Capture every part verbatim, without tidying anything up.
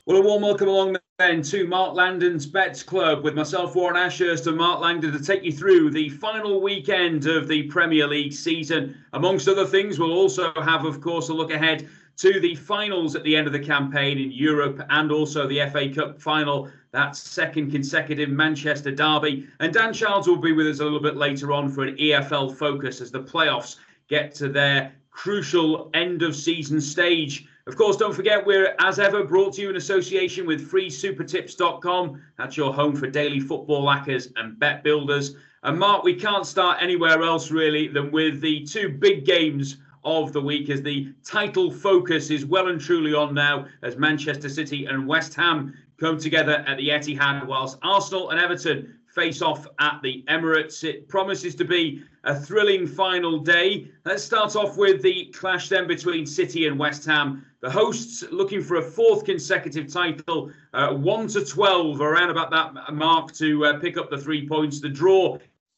Well, a warm welcome along then to Mark Langdon's Bets Club with myself, Warren Ashurst, and Mark Langdon to take you through the final weekend of the Premier League season. Amongst other things, we'll also have, of course, a look ahead to the finals at the end of the campaign in Europe and also the F A Cup final, that second consecutive Manchester derby. And Dan Childs will be with us a little bit later on for an E F L focus as the playoffs get to their crucial end of season stage. Of course, don't forget, we're, as ever, brought to you in association with free super tips dot com. That's your home for daily football lackers and bet builders. And Mark, we can't start anywhere else, really, than with the two big games of the week, as the title focus is well and truly on now, as Manchester City and West Ham come together at the Etihad, whilst Arsenal and Everton face off at the Emirates. It promises to be a thrilling final day. Let's start off with the clash then between City and West Ham. The hosts looking for a fourth consecutive title, uh, one to twelve, around about that mark to uh, pick up the three points. The draw,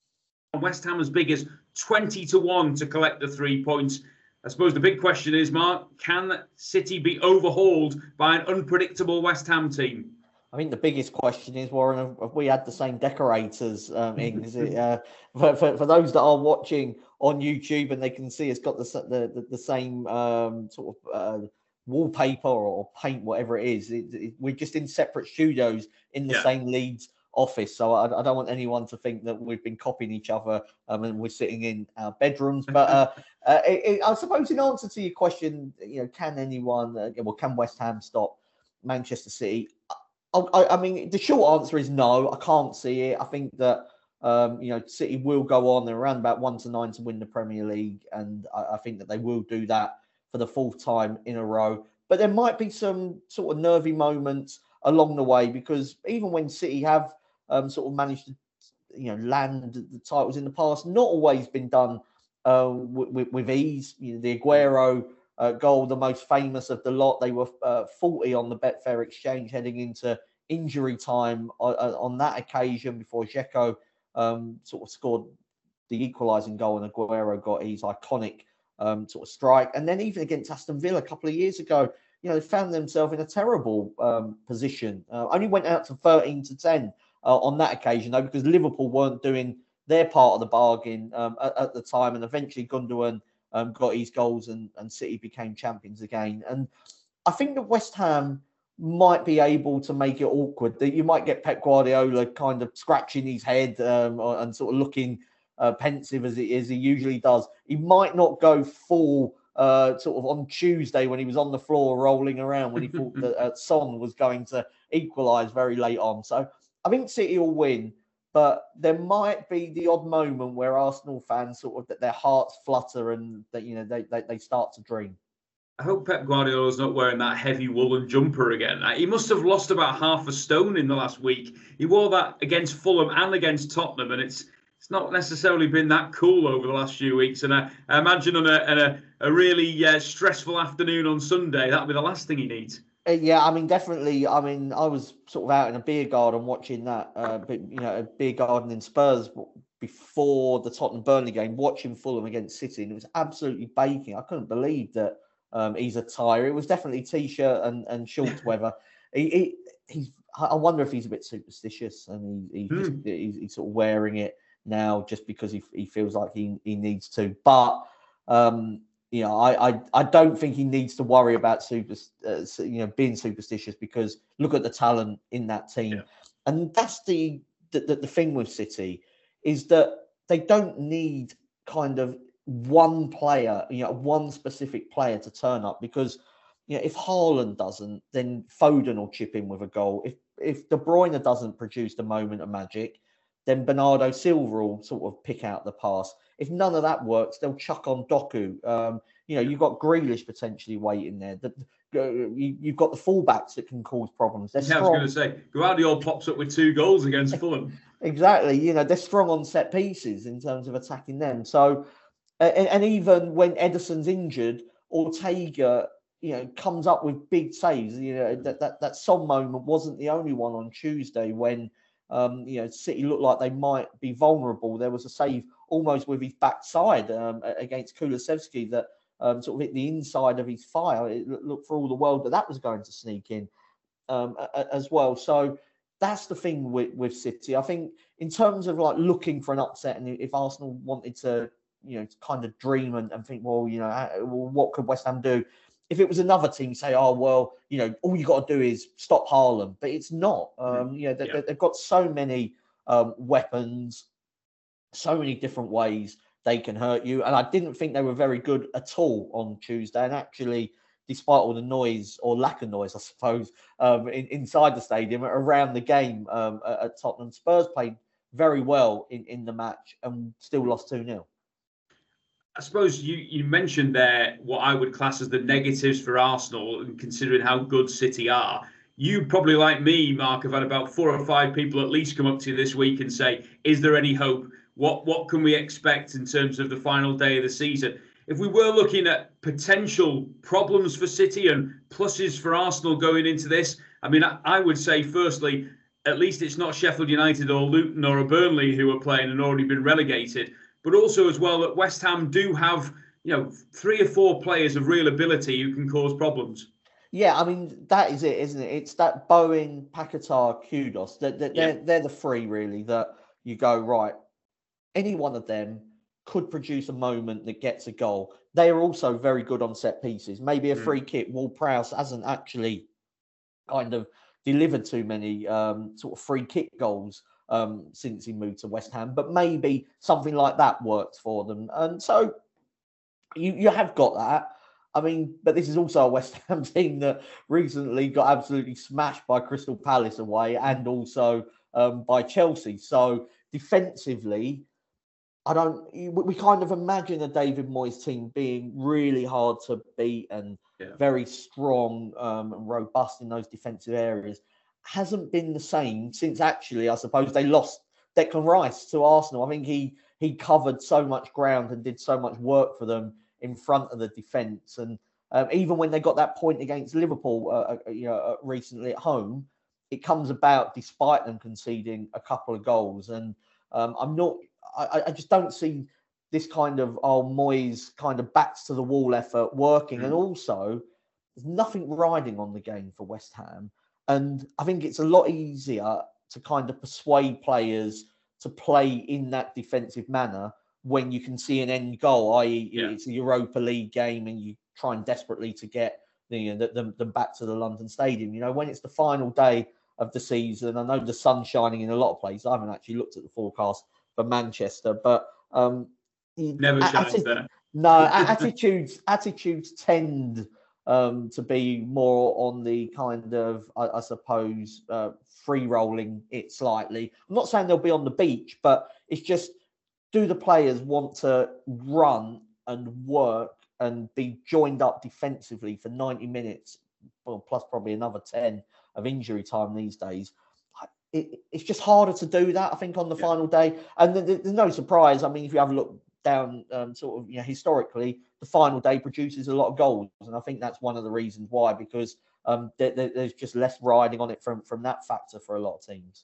West Ham as big as twenty to one to collect the three points. I suppose the big question is, Mark, can City be overhauled by an unpredictable West Ham team? I think the biggest question is, Warren, have, have we had the same decorators um, in? Is it, uh, for, for, for those that are watching on YouTube and they can see it's got the the, the same um, sort of uh, wallpaper or paint, whatever it is. It, it, we're just in separate studios in the yeah. same Leeds office. So I, I don't want anyone to think that we've been copying each other um, and we're sitting in our bedrooms. But uh, uh, it, it, I suppose in answer to your question, you know, can anyone, uh, well, can West Ham stop Manchester City? I, I mean, the short answer is no. I can't see it. I think that um, you know, City will go on. They're around about one to nine to win the Premier League, and I, I think that they will do that for the fourth time in a row. But there might be some sort of nervy moments along the way, because even when City have um, sort of managed to, you know, land the titles in the past, not always been done uh, with, with ease. You know, the Aguero Uh, goal, the most famous of the lot. They were uh, forty on the Betfair exchange heading into injury time on, on that occasion before Dzeko um, sort of scored the equalising goal and Aguero got his iconic um, sort of strike. And then even against Aston Villa a couple of years ago, you know, they found themselves in a terrible um, position. Uh, only went out to thirteen to ten uh, on that occasion, though, because Liverpool weren't doing their part of the bargain um, at, at the time, and eventually Gundogan Um, got his goals and, and City became champions again. And I think that West Ham might be able to make it awkward. That you might get Pep Guardiola kind of scratching his head um, and sort of looking uh, pensive as, it, as he usually does. He might not go full uh, sort of on Tuesday when he was on the floor rolling around when he thought that uh, Son was going to equalise very late on. So I think City will win. But there might be the odd moment where Arsenal fans sort of, that their hearts flutter and that, you know, they, they, they start to dream. I hope Pep Guardiola's not wearing that heavy woolen jumper again. He must have lost about half a stone in the last week. He wore that against Fulham and against Tottenham, and it's it's not necessarily been that cool over the last few weeks. And I, I imagine on a, on a, a really uh, stressful afternoon on Sunday, that'll be the last thing he needs. Uh, yeah, I mean, definitely. I mean, I was sort of out in a beer garden watching that, uh, but, you know, a beer garden in Spurs before the Tottenham Burnley game, watching Fulham against City, and it was absolutely baking. I couldn't believe that um, he's a tire. It was definitely t-shirt and, and shorts weather. he, he, he's. I wonder if he's a bit superstitious and he, he mm. just, he's, he's sort of wearing it now just because he, he feels like he, he needs to. But um, You know, I, I I don't think he needs to worry about super, uh, you know, being superstitious, because look at the talent in that team, yeah. and that's the the, the the thing with City, is that they don't need kind of one player, you know, one specific player to turn up, because, you know, if Haaland doesn't, then Foden will chip in with a goal. If if De Bruyne doesn't produce the moment of magic, then Bernardo Silva will sort of pick out the pass. If none of that works, they'll chuck on Doku. Um, you know, you've got Grealish potentially waiting there. The, uh, you, you've got the fullbacks that can cause problems. They're yeah, strong. I was going to say, Guardiola pops up with two goals against Fulham. Exactly. You know, they're strong on set pieces in terms of attacking them. So, and, and even when Ederson's injured, Ortega, you know, comes up with big saves. You know, that that, that Son moment wasn't the only one on Tuesday when, Um, you know, City looked like they might be vulnerable. There was a save almost with his backside um, against Kulusevski that um, sort of hit the inside of his thigh. It looked for all the world that that was going to sneak in. um, a, a, as well. So that's the thing with, with City. I think in terms of like looking for an upset, and if Arsenal wanted to, you know, to kind of dream and, and think, well, you know, well, what could West Ham do? If it was another team, say, oh, well, you know, all you got to do is stop Haaland. But it's not. Um, you know, they, Yeah. they've got so many um, weapons, so many different ways they can hurt you. And I didn't think they were very good at all on Tuesday. And actually, despite all the noise or lack of noise, I suppose, um, in, inside the stadium around the game um, at, at Tottenham, Spurs played very well in, in the match and still lost two nil. I suppose you, you mentioned there what I would class as the negatives for Arsenal, and considering how good City are. You probably, like me, Mark, have had about four or five people at least come up to you this week and say, is there any hope? What what can we expect in terms of the final day of the season? If we were looking at potential problems for City and pluses for Arsenal going into this, I mean, I, I would say, firstly, at least it's not Sheffield United or Luton or Burnley who are playing and already been relegated. But also as well that West Ham do have, you know, three or four players of real ability who can cause problems. Yeah, I mean, that is it, isn't it? It's that Bowen, Paquetá, Kudos. They're, they're, Yeah. they're the three, really, that you go, right, any one of them could produce a moment that gets a goal. They are also very good on set pieces. Maybe a Mm. free kick. Ward-Prowse hasn't actually kind of delivered too many um, sort of free kick goals um, since he moved to West Ham, but maybe something like that works for them. And so you, you have got that. I mean, but this is also a West Ham team that recently got absolutely smashed by Crystal Palace away and also um, by Chelsea. So defensively, I don't. We kind of imagine a David Moyes team being really hard to beat and Yeah. very strong um, and robust in those defensive areas. Hasn't been the same since actually, I suppose, they lost Declan Rice to Arsenal. I think he he covered so much ground and did so much work for them in front of the defence. And um, even when they got that point against Liverpool, uh, uh, you know, uh, recently at home, it comes about despite them conceding a couple of goals. And um, I'm not. I, I just don't see this kind of oh Moyes kind of backs to the wall effort working. Mm. And also, there's nothing riding on the game for West Ham. And I think it's a lot easier to kind of persuade players to play in that defensive manner when you can see an end goal, that is, yeah. It's a Europa League game and you trying desperately to get you know, them, them back to the London Stadium. You know, when it's the final day of the season, I know the sun's shining in a lot of places. I haven't actually looked at the forecast for Manchester, but um, never shines atti- there. No, attitudes attitudes tend um, to be more on the kind of, I, I suppose, uh, free rolling it slightly. I'm not saying they'll be on the beach, but it's just, do the players want to run and work and be joined up defensively for ninety minutes, well, plus probably another ten of injury time these days? It, it's just harder to do that, I think, on the yeah. final day. And there's no surprise. I mean, if you have a look down um, sort of, you know, historically, the final day produces a lot of goals. And I think that's one of the reasons why, because um, there, there's just less riding on it from, from that factor for a lot of teams.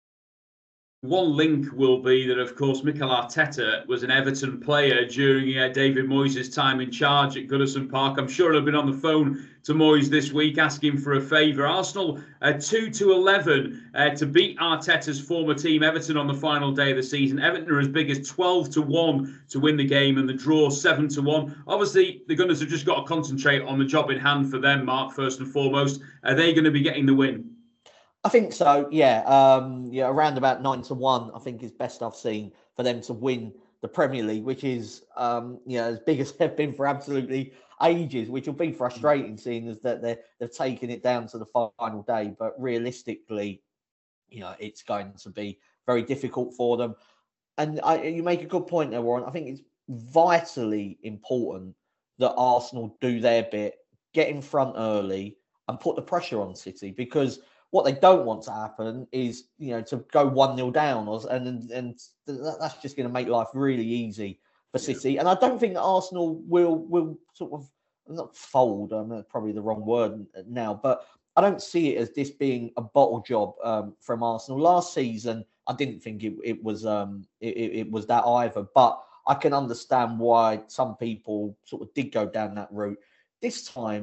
One link will be that, of course, Mikel Arteta was an Everton player during uh, David Moyes' time in charge at Goodison Park. I'm sure he'll have been on the phone to Moyes this week asking for a favour. Arsenal uh, two to eleven uh, to beat Arteta's former team, Everton, on the final day of the season. Everton are as big as twelve to one to win the game, and the draw seven to one. Obviously, the Gunners have just got to concentrate on the job in hand for them, Mark, first and foremost. Are they going to be getting the win? I think so, yeah. Um, yeah, around about nine to one, I think is best I've seen for them to win the Premier League, which is um, you know, as big as they've been for absolutely ages, which will be frustrating, seeing as that they're they've taken it down to the final day. But realistically, you know, it's going to be very difficult for them. And I, you make a good point there, Warren. I think it's vitally important that Arsenal do their bit, get in front early, and put the pressure on City, because what they don't want to happen is, you know, to go one nil down, or, and and that's just going to make life really easy for City. Yeah. And I don't think that Arsenal will will sort of not fold. I mean, that's probably the wrong word now, but I don't see it as this being a bottle job um, from Arsenal. Last season, I didn't think it, it was um, it, it was that either, but I can understand why some people sort of did go down that route. This time,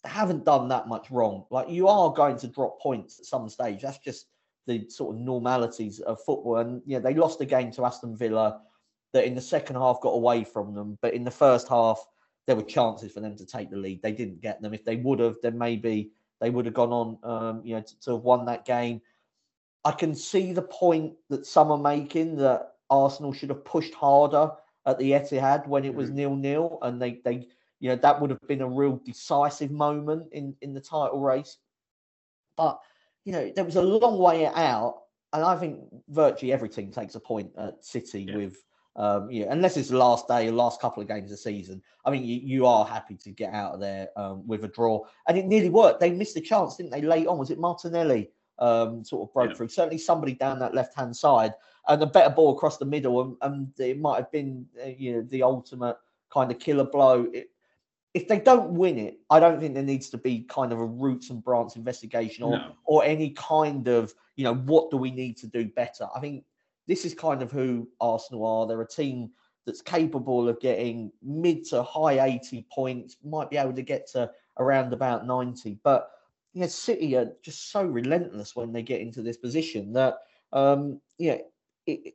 they haven't done that much wrong. Like, you are going to drop points at some stage. That's just the sort of normalities of football. And yeah, they lost a game to Aston Villa that in the second half got away from them, but in the first half there were chances for them to take the lead. They didn't get them. If they would have, then maybe they would have gone on, um, you know, to, to have won that game. I can see the point that some are making that Arsenal should have pushed harder at the Etihad when it was Mm-hmm. nil-nil, and they, they, you know, that would have been a real decisive moment in, in the title race. But, you know, there was a long way out, and I think virtually every team takes a point at City yeah. with, um, you know, unless it's the last day, last couple of games of the season. I mean, you, you are happy to get out of there um, with a draw, and it nearly worked. They missed a chance, didn't they? Late on, was it Martinelli um, sort of broke yeah. through? Certainly, somebody down that left-hand side, and a better ball across the middle, and, and it might have been, uh, you know, the ultimate kind of killer blow. It, If they don't win it, I don't think there needs to be kind of a roots and branch investigation or no. or any kind of, you know, what do we need to do better? I think this is kind of who Arsenal are. They're a team that's capable of getting mid to high eighty points, might be able to get to around about ninety. But, you know, City are just so relentless when they get into this position that, um, you know, It,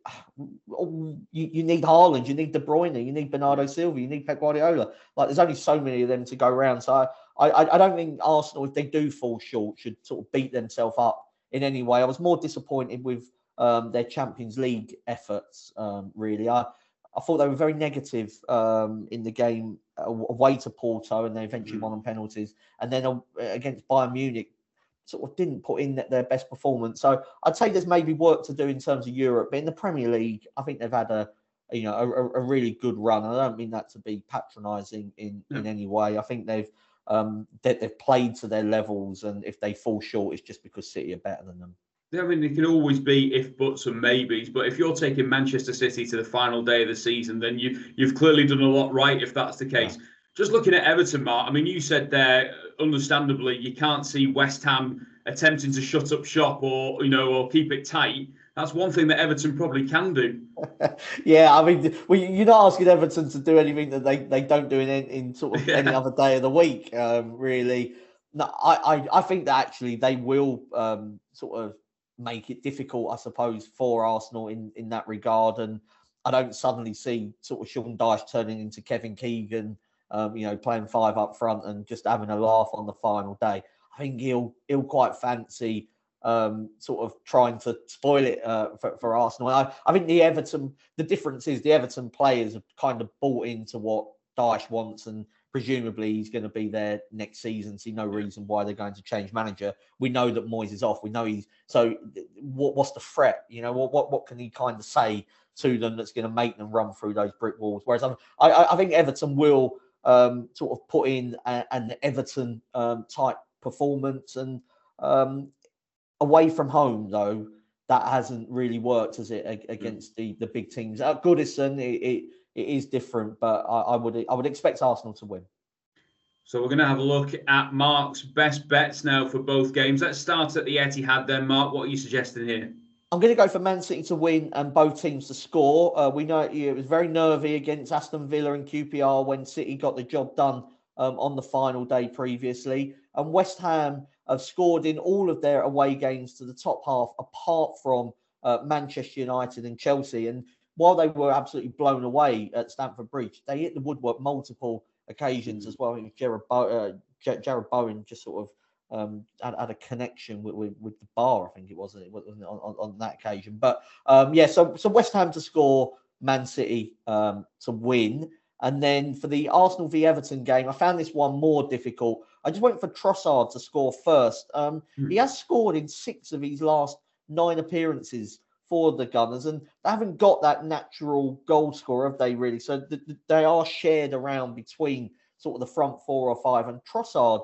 you, you need Haaland, you need De Bruyne, you need Bernardo Silva, you need Pep Guardiola. Like, there's only so many of them to go around. So I, I, I don't think Arsenal, if they do fall short, should sort of beat themselves up in any way. I was more disappointed with um, their Champions League efforts, um, really. I, I thought they were very negative um, in the game away to Porto, and they eventually mm. won on penalties. And then uh, against Bayern Munich, sort of didn't put in their best performance. So I'd say there's maybe work to do in terms of Europe. But in the Premier League, I think they've had a, a you know, a, a really good run. And I don't mean that to be patronising in, yeah. in any way. I think they've um, they, they've played to their levels, and if they fall short, it's just because City are better than them. I mean, it can always be if buts and maybes, but if you're taking Manchester City to the final day of the season, then you, you've clearly done a lot right if that's the case. Yeah. Just looking at Everton, Mark, I mean, you said there, understandably, you can't see West Ham attempting to shut up shop or, you know, or keep it tight. That's one thing that Everton probably can do. yeah, I mean, well, you're not asking Everton to do anything that they, they don't do in, in sort of yeah. any other day of the week, um, really. No, I, I, I think that actually they will um, sort of make it difficult, I suppose, for Arsenal in, in that regard. And I don't suddenly see sort of Sean Dyche turning into Kevin Keegan, Um, you know, playing five up front and just having a laugh on the final day. I think he'll he'll quite fancy um, sort of trying to spoil it uh, for, for Arsenal. I, I think the Everton, the difference is the Everton players have kind of bought into what Dyche wants, and presumably he's going to be there next season. See no reason why they're going to change manager. We know that Moyes is off. We know he's so. What, what's the threat? You know, what what what can he kind of say to them that's going to make them run through those brick walls? Whereas I I, I think Everton will. Um, sort of put in a, an Everton um, type performance, and um, away from home though that hasn't really worked, has it, against the the big teams? At Goodison, it, it it is different, but I, I would I would expect Arsenal to win. So we're going to have a look at Mark's best bets now for both games. Let's start at the Etihad then, Mark. What are you suggesting here? I'm going to go for Man City to win and both teams to score. Uh, we know it was very nervy against Aston Villa and Q P R when City got the job done um, on the final day previously. And West Ham have scored in all of their away games to the top half, apart from uh, Manchester United and Chelsea. And while they were absolutely blown away at Stamford Bridge, they hit the woodwork multiple occasions as well. I mean, Jared, Bo- uh, Jared Bowen just sort of Um, had, had a connection with, with, with the bar, I think it was, it wasn't on, on, on that occasion. But um, yeah, so so West Ham to score, Man City um, to win. And then for the Arsenal v Everton game, I found this one more difficult. I just went for Trossard to score first. Um, mm. He has scored in six of his last nine appearances for the Gunners, and they haven't got that natural goal scorer, have they, really? So th- th- they are shared around between sort of the front four or five. And Trossard,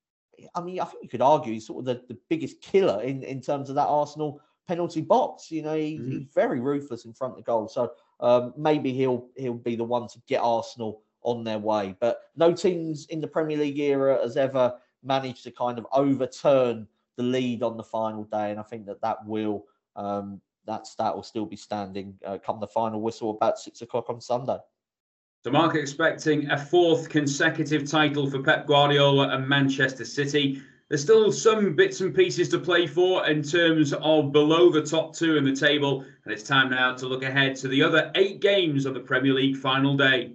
I mean, I think you could argue he's sort of the, the biggest killer in, in terms of that Arsenal penalty box. You know, he, mm. he's very ruthless in front of goal. So um, maybe he'll he'll be the one to get Arsenal on their way. But no teams in the Premier League era has ever managed to kind of overturn the lead on the final day, and I think that that will um, that stat will still be standing uh, come the final whistle about six o'clock on Sunday. So Mark expecting a fourth consecutive title for Pep Guardiola and Manchester City. There's still some bits and pieces to play for in terms of below the top two in the table. And it's time now to look ahead to the other eight games of the Premier League final day.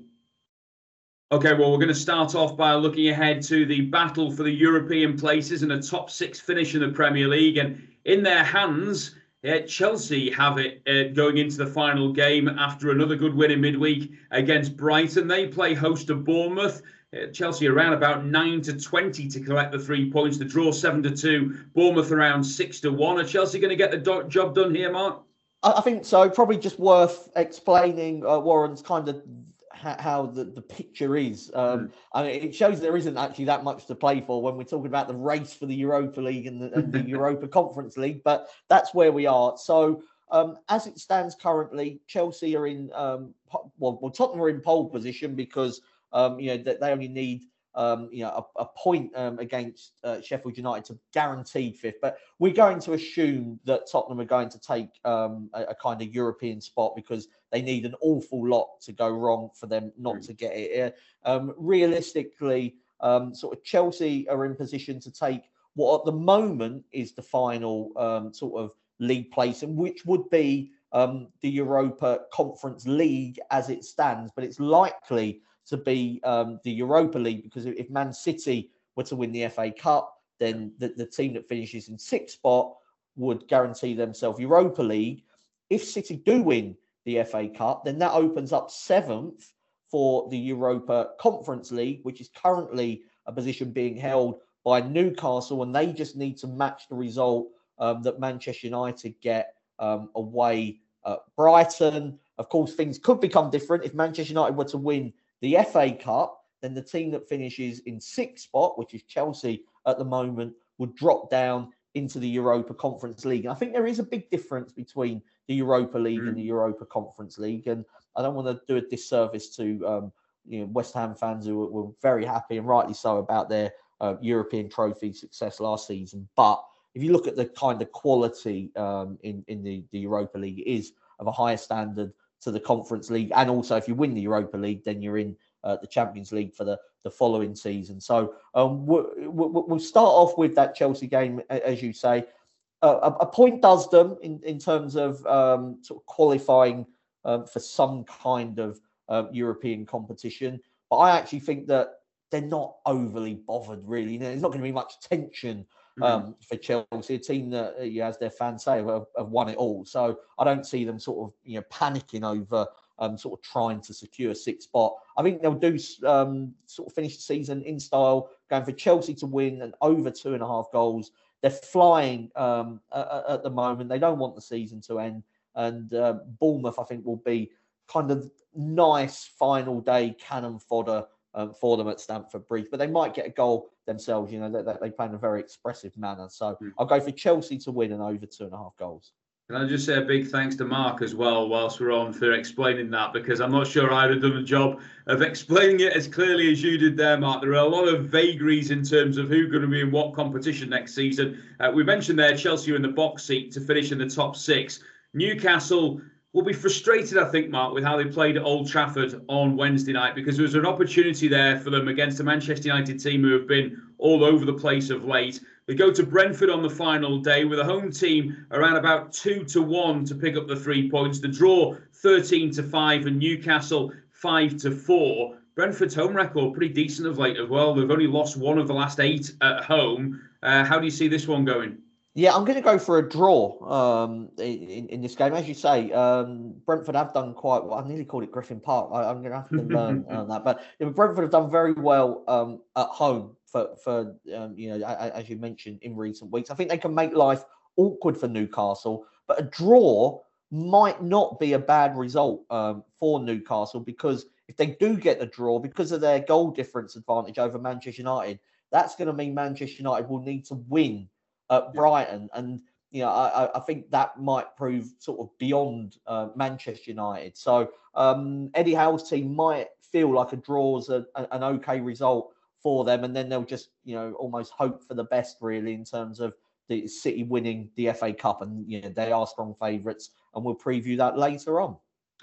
Okay, well, we're going to start off by looking ahead to the battle for the European places and a top six finish in the Premier League. And in their hands, uh, Chelsea have it uh, going into the final game after another good win in midweek against Brighton. They play host to Bournemouth. Uh, Chelsea around about nine to twenty to collect the three points. The draw seven to two. Bournemouth around six to one. Are Chelsea going to get the do- job done here, Mark? I think so. Probably just worth explaining uh, Warren's kind of how the, the picture is. Um, mm. I mean, it shows there isn't actually that much to play for when we're talking about the race for the Europa League and the, and the Europa Conference League, but that's where we are. So um, as it stands currently, Chelsea are in, um, well, well, Tottenham are in pole position because, um, you know, that they only need, um, you know, a, a point um, against uh, Sheffield United to guaranteed fifth. But we're going to assume that Tottenham are going to take um, a, a kind of European spot because they need an awful lot to go wrong for them not mm. to get it. Um, realistically, um, sort of Chelsea are in position to take what at the moment is the final um, sort of league place, and which would be um, the Europa Conference League as it stands. But it's likely to be um, the Europa League because if Man City were to win the F A Cup, then the, the team that finishes in sixth spot would guarantee themselves Europa League. If City do win the F A Cup, then that opens up seventh for the Europa Conference League, which is currently a position being held by Newcastle, and they just need to match the result um, that Manchester United get um, away at Brighton. Of course, things could become different if Manchester United were to win the F A Cup. Then the team that finishes in sixth spot, which is Chelsea at the moment, would drop down into the Europa Conference League. And I think there is a big difference between the Europa League mm. and the Europa Conference League. And I don't want to do a disservice to um, you know, West Ham fans who were, were very happy and rightly so about their uh, European trophy success last season. But if you look at the kind of quality um, in, in the, the Europa League, it is of a higher standard to the Conference League. And also, if you win the Europa League, then you're in uh, the Champions League for the, the following season. So um, we'll, we'll start off with that Chelsea game, as you say. Uh, a, a point does them in, in terms of um, sort of qualifying um, for some kind of uh, European competition. But I actually think that they're not overly bothered, really. You know, there's not going to be much tension um, mm-hmm. for Chelsea, a team that, uh, as their fans say, have, have won it all. So I don't see them sort of, you know, panicking over um, sort of trying to secure a sixth spot. I think they'll do um, sort of finish the season in style, going for Chelsea to win and over two and a half goals. They're flying um, at, at the moment. They don't want the season to end. And uh, Bournemouth, I think, will be kind of nice final day cannon fodder um, for them at Stamford Bridge. But they might get a goal themselves. You know, they, they play in a very expressive manner. So mm. I'll go for Chelsea to win and over two and a half goals. Can I just say a big thanks to Mark as well, whilst we're on, for explaining that, because I'm not sure I'd have done the job of explaining it as clearly as you did there, Mark. There are a lot of vagaries in terms of who's going to be in what competition next season. Uh, we mentioned there Chelsea are in the box seat to finish in the top six. Newcastle will be frustrated, I think, Mark, with how they played at Old Trafford on Wednesday night, because there was an opportunity there for them against a Manchester United team who have been all over the place of late. They go to Brentford on the final day with a home team around about two to one to pick up the three points. The draw thirteen to five and Newcastle five to four. Brentford's home record pretty decent of late as well. They've only lost one of the last eight at home. Uh, how do you see this one going? Yeah, I'm going to go for a draw um, in, in this game. As you say, um, Brentford have done quite well. I nearly called it Griffin Park. I, I'm going to have to learn on that. But yeah, Brentford have done very well um, at home for, for um, you know, as you mentioned, in recent weeks. I think they can make life awkward for Newcastle, but a draw might not be a bad result um, for Newcastle, because if they do get the draw, because of their goal difference advantage over Manchester United, that's going to mean Manchester United will need to win at Brighton, and you know I, I think that might prove sort of beyond uh, Manchester United. So um, Eddie Howe's team might feel like a draw's a, a, an okay result for them, and then they'll just you know almost hope for the best, really, in terms of the City winning the F A Cup, and you know they are strong favourites, and we'll preview that later on.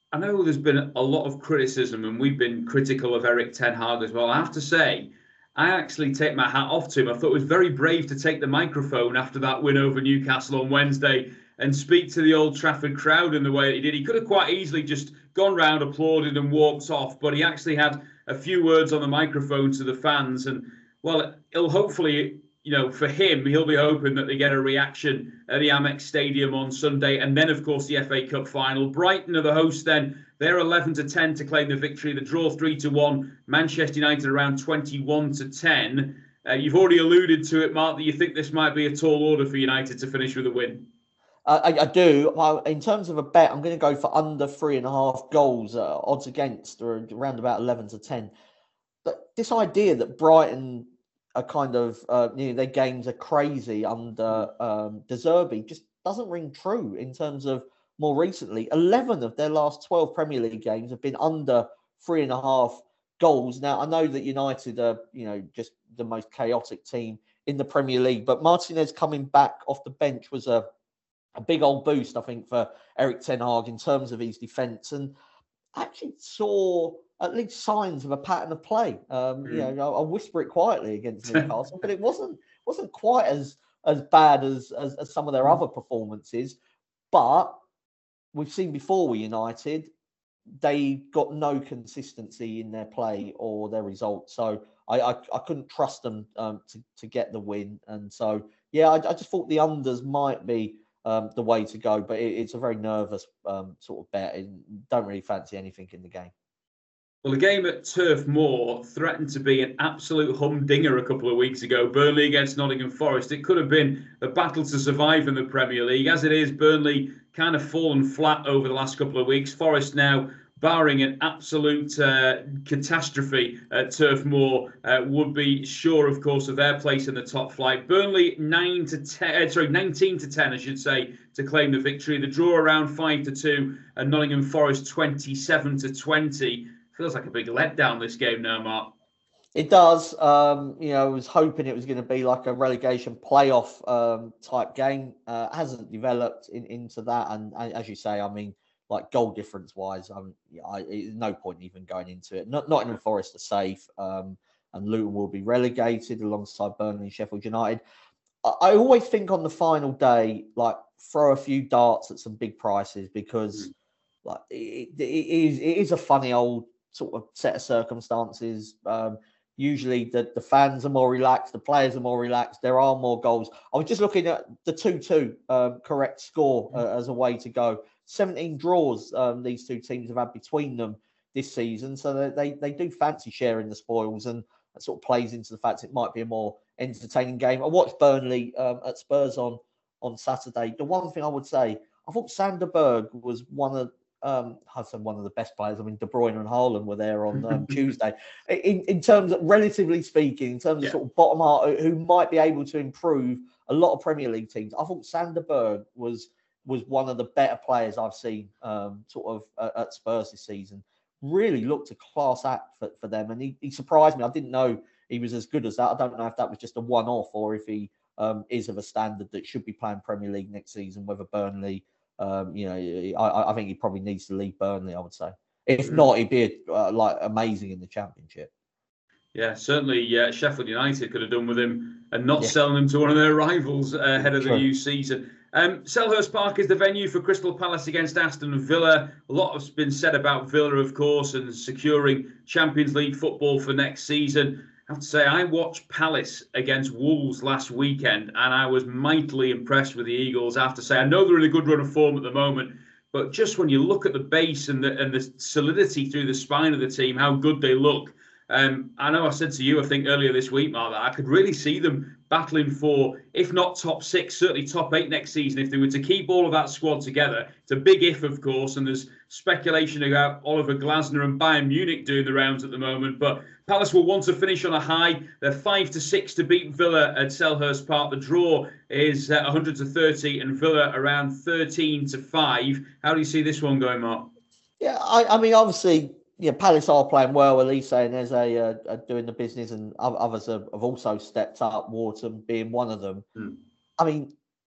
I know there's been a lot of criticism, and we've been critical of Eric Ten Hag as well. I have to say, I actually take my hat off to him. I thought it was very brave to take the microphone after that win over Newcastle on Wednesday and speak to the Old Trafford crowd in the way that he did. He could have quite easily just gone round, applauded, and walked off, but he actually had a few words on the microphone to the fans. And, well, he'll hopefully, you know, for him, he'll be hoping that they get a reaction at the Amex Stadium on Sunday. And then, of course, the F A Cup final. Brighton are the hosts then. They're eleven to ten to claim the victory. The draw three to one. Manchester United around twenty-one to ten. Uh, you've already alluded to it, Mark, that you think this might be a tall order for United to finish with a win. Uh, I, I do. Well, in terms of a bet, I'm going to go for under three and a half goals. Uh, odds against are around about eleven to ten. But this idea that Brighton are kind of, uh, you know, their games are crazy under um, De Zerbi just doesn't ring true in terms of more recently. eleven of their last twelve Premier League games have been under three and a half goals. Now, I know that United are, you know, just the most chaotic team in the Premier League, but Martinez coming back off the bench was a, a big old boost, I think, for Eric Ten Hag in terms of his defence, and actually saw at least signs of a pattern of play. Um, mm. You know, I'll, I'll whisper it quietly against Newcastle, but it wasn't wasn't quite as as bad as, as as some of their other performances. But we've seen before with United, they got no consistency in their play or their results. So I I, I couldn't trust them um, to to get the win, and so yeah, I, I just thought the unders might be Um, the way to go, but it, it's a very nervous um, sort of bet. And don't really fancy anything in the game. Well, the game at Turf Moor threatened to be an absolute humdinger a couple of weeks ago. Burnley against Nottingham Forest. It could have been a battle to survive in the Premier League. As it is, Burnley kind of fallen flat over the last couple of weeks. Forest now, barring an absolute uh, catastrophe at Turf Moor, uh, would be sure, of course, of their place in the top flight. Burnley nine to ten, sorry, nineteen to ten, I should say, to claim the victory. The draw around five to two, and Nottingham Forest twenty-seven to twenty. Feels like a big letdown, this game now, Mark. It does. Um, you know, I was hoping it was going to be like a relegation playoff um, type game. Uh, hasn't developed in, into that, and, and as you say, I mean, like goal difference wise, um, I, I, no point even going into it. Not Nottingham Forest are safe, um, and Luton will be relegated alongside Burnley and Sheffield United. I, I always think on the final day, like throw a few darts at some big prices because, mm. like, it, it is it is a funny old sort of set of circumstances. Um, usually, the the fans are more relaxed, the players are more relaxed. There are more goals. I was just looking at the two two um, correct score uh, as a way to go. seventeen draws um, these two teams have had between them this season. So they, they, they do fancy sharing the spoils, and that sort of plays into the fact it might be a more entertaining game. I watched Burnley um, at Spurs on, on Saturday. The one thing I would say, I thought Sander Berg was one of um, I said one of the best players. I mean, De Bruyne and Haaland were there on um, Tuesday. In, in terms of, relatively speaking, in terms of yeah. sort of bottom half, who might be able to improve a lot of Premier League teams, I thought Sander Berg was was one of the better players I've seen um, sort of uh, at Spurs this season. Really looked a class act for, for them. And he, he surprised me. I didn't know he was as good as that. I don't know if that was just a one-off or if he um, is of a standard that should be playing Premier League next season, whether Burnley, um, you know, I, I think he probably needs to leave Burnley, I would say. If not, he'd be uh, like amazing in the Championship. Yeah, certainly uh, Sheffield United could have done with him and not yeah. selling him to one of their rivals uh, ahead of True. the new season. Um, Selhurst Park is the venue for Crystal Palace against Aston Villa. A lot has been said about Villa, of course, and securing Champions League football for next season. I have to say, I watched Palace against Wolves last weekend, and I was mightily impressed with the Eagles. I have to say, I know they're in a good run of form at the moment, but just when you look at the base and the, and the solidity through the spine of the team, how good they look. Um, I know I said to you, I think earlier this week, Mark, that I could really see them battling for, if not top six, certainly top eight next season if they were to keep all of that squad together. It's a big if, of course, and there's speculation about Oliver Glasner and Bayern Munich doing the rounds at the moment. But Palace will want to finish on a high. They're five to six to beat Villa at Selhurst Park. The draw is uh, one hundred to thirty, and Villa around thirteen to five. How do you see this one going, Mark? Yeah, I, I mean, obviously, yeah, Palace are playing well. Elise and there's a uh, are doing the business, and others have, have also stepped up. Wharton being one of them. Mm. I mean,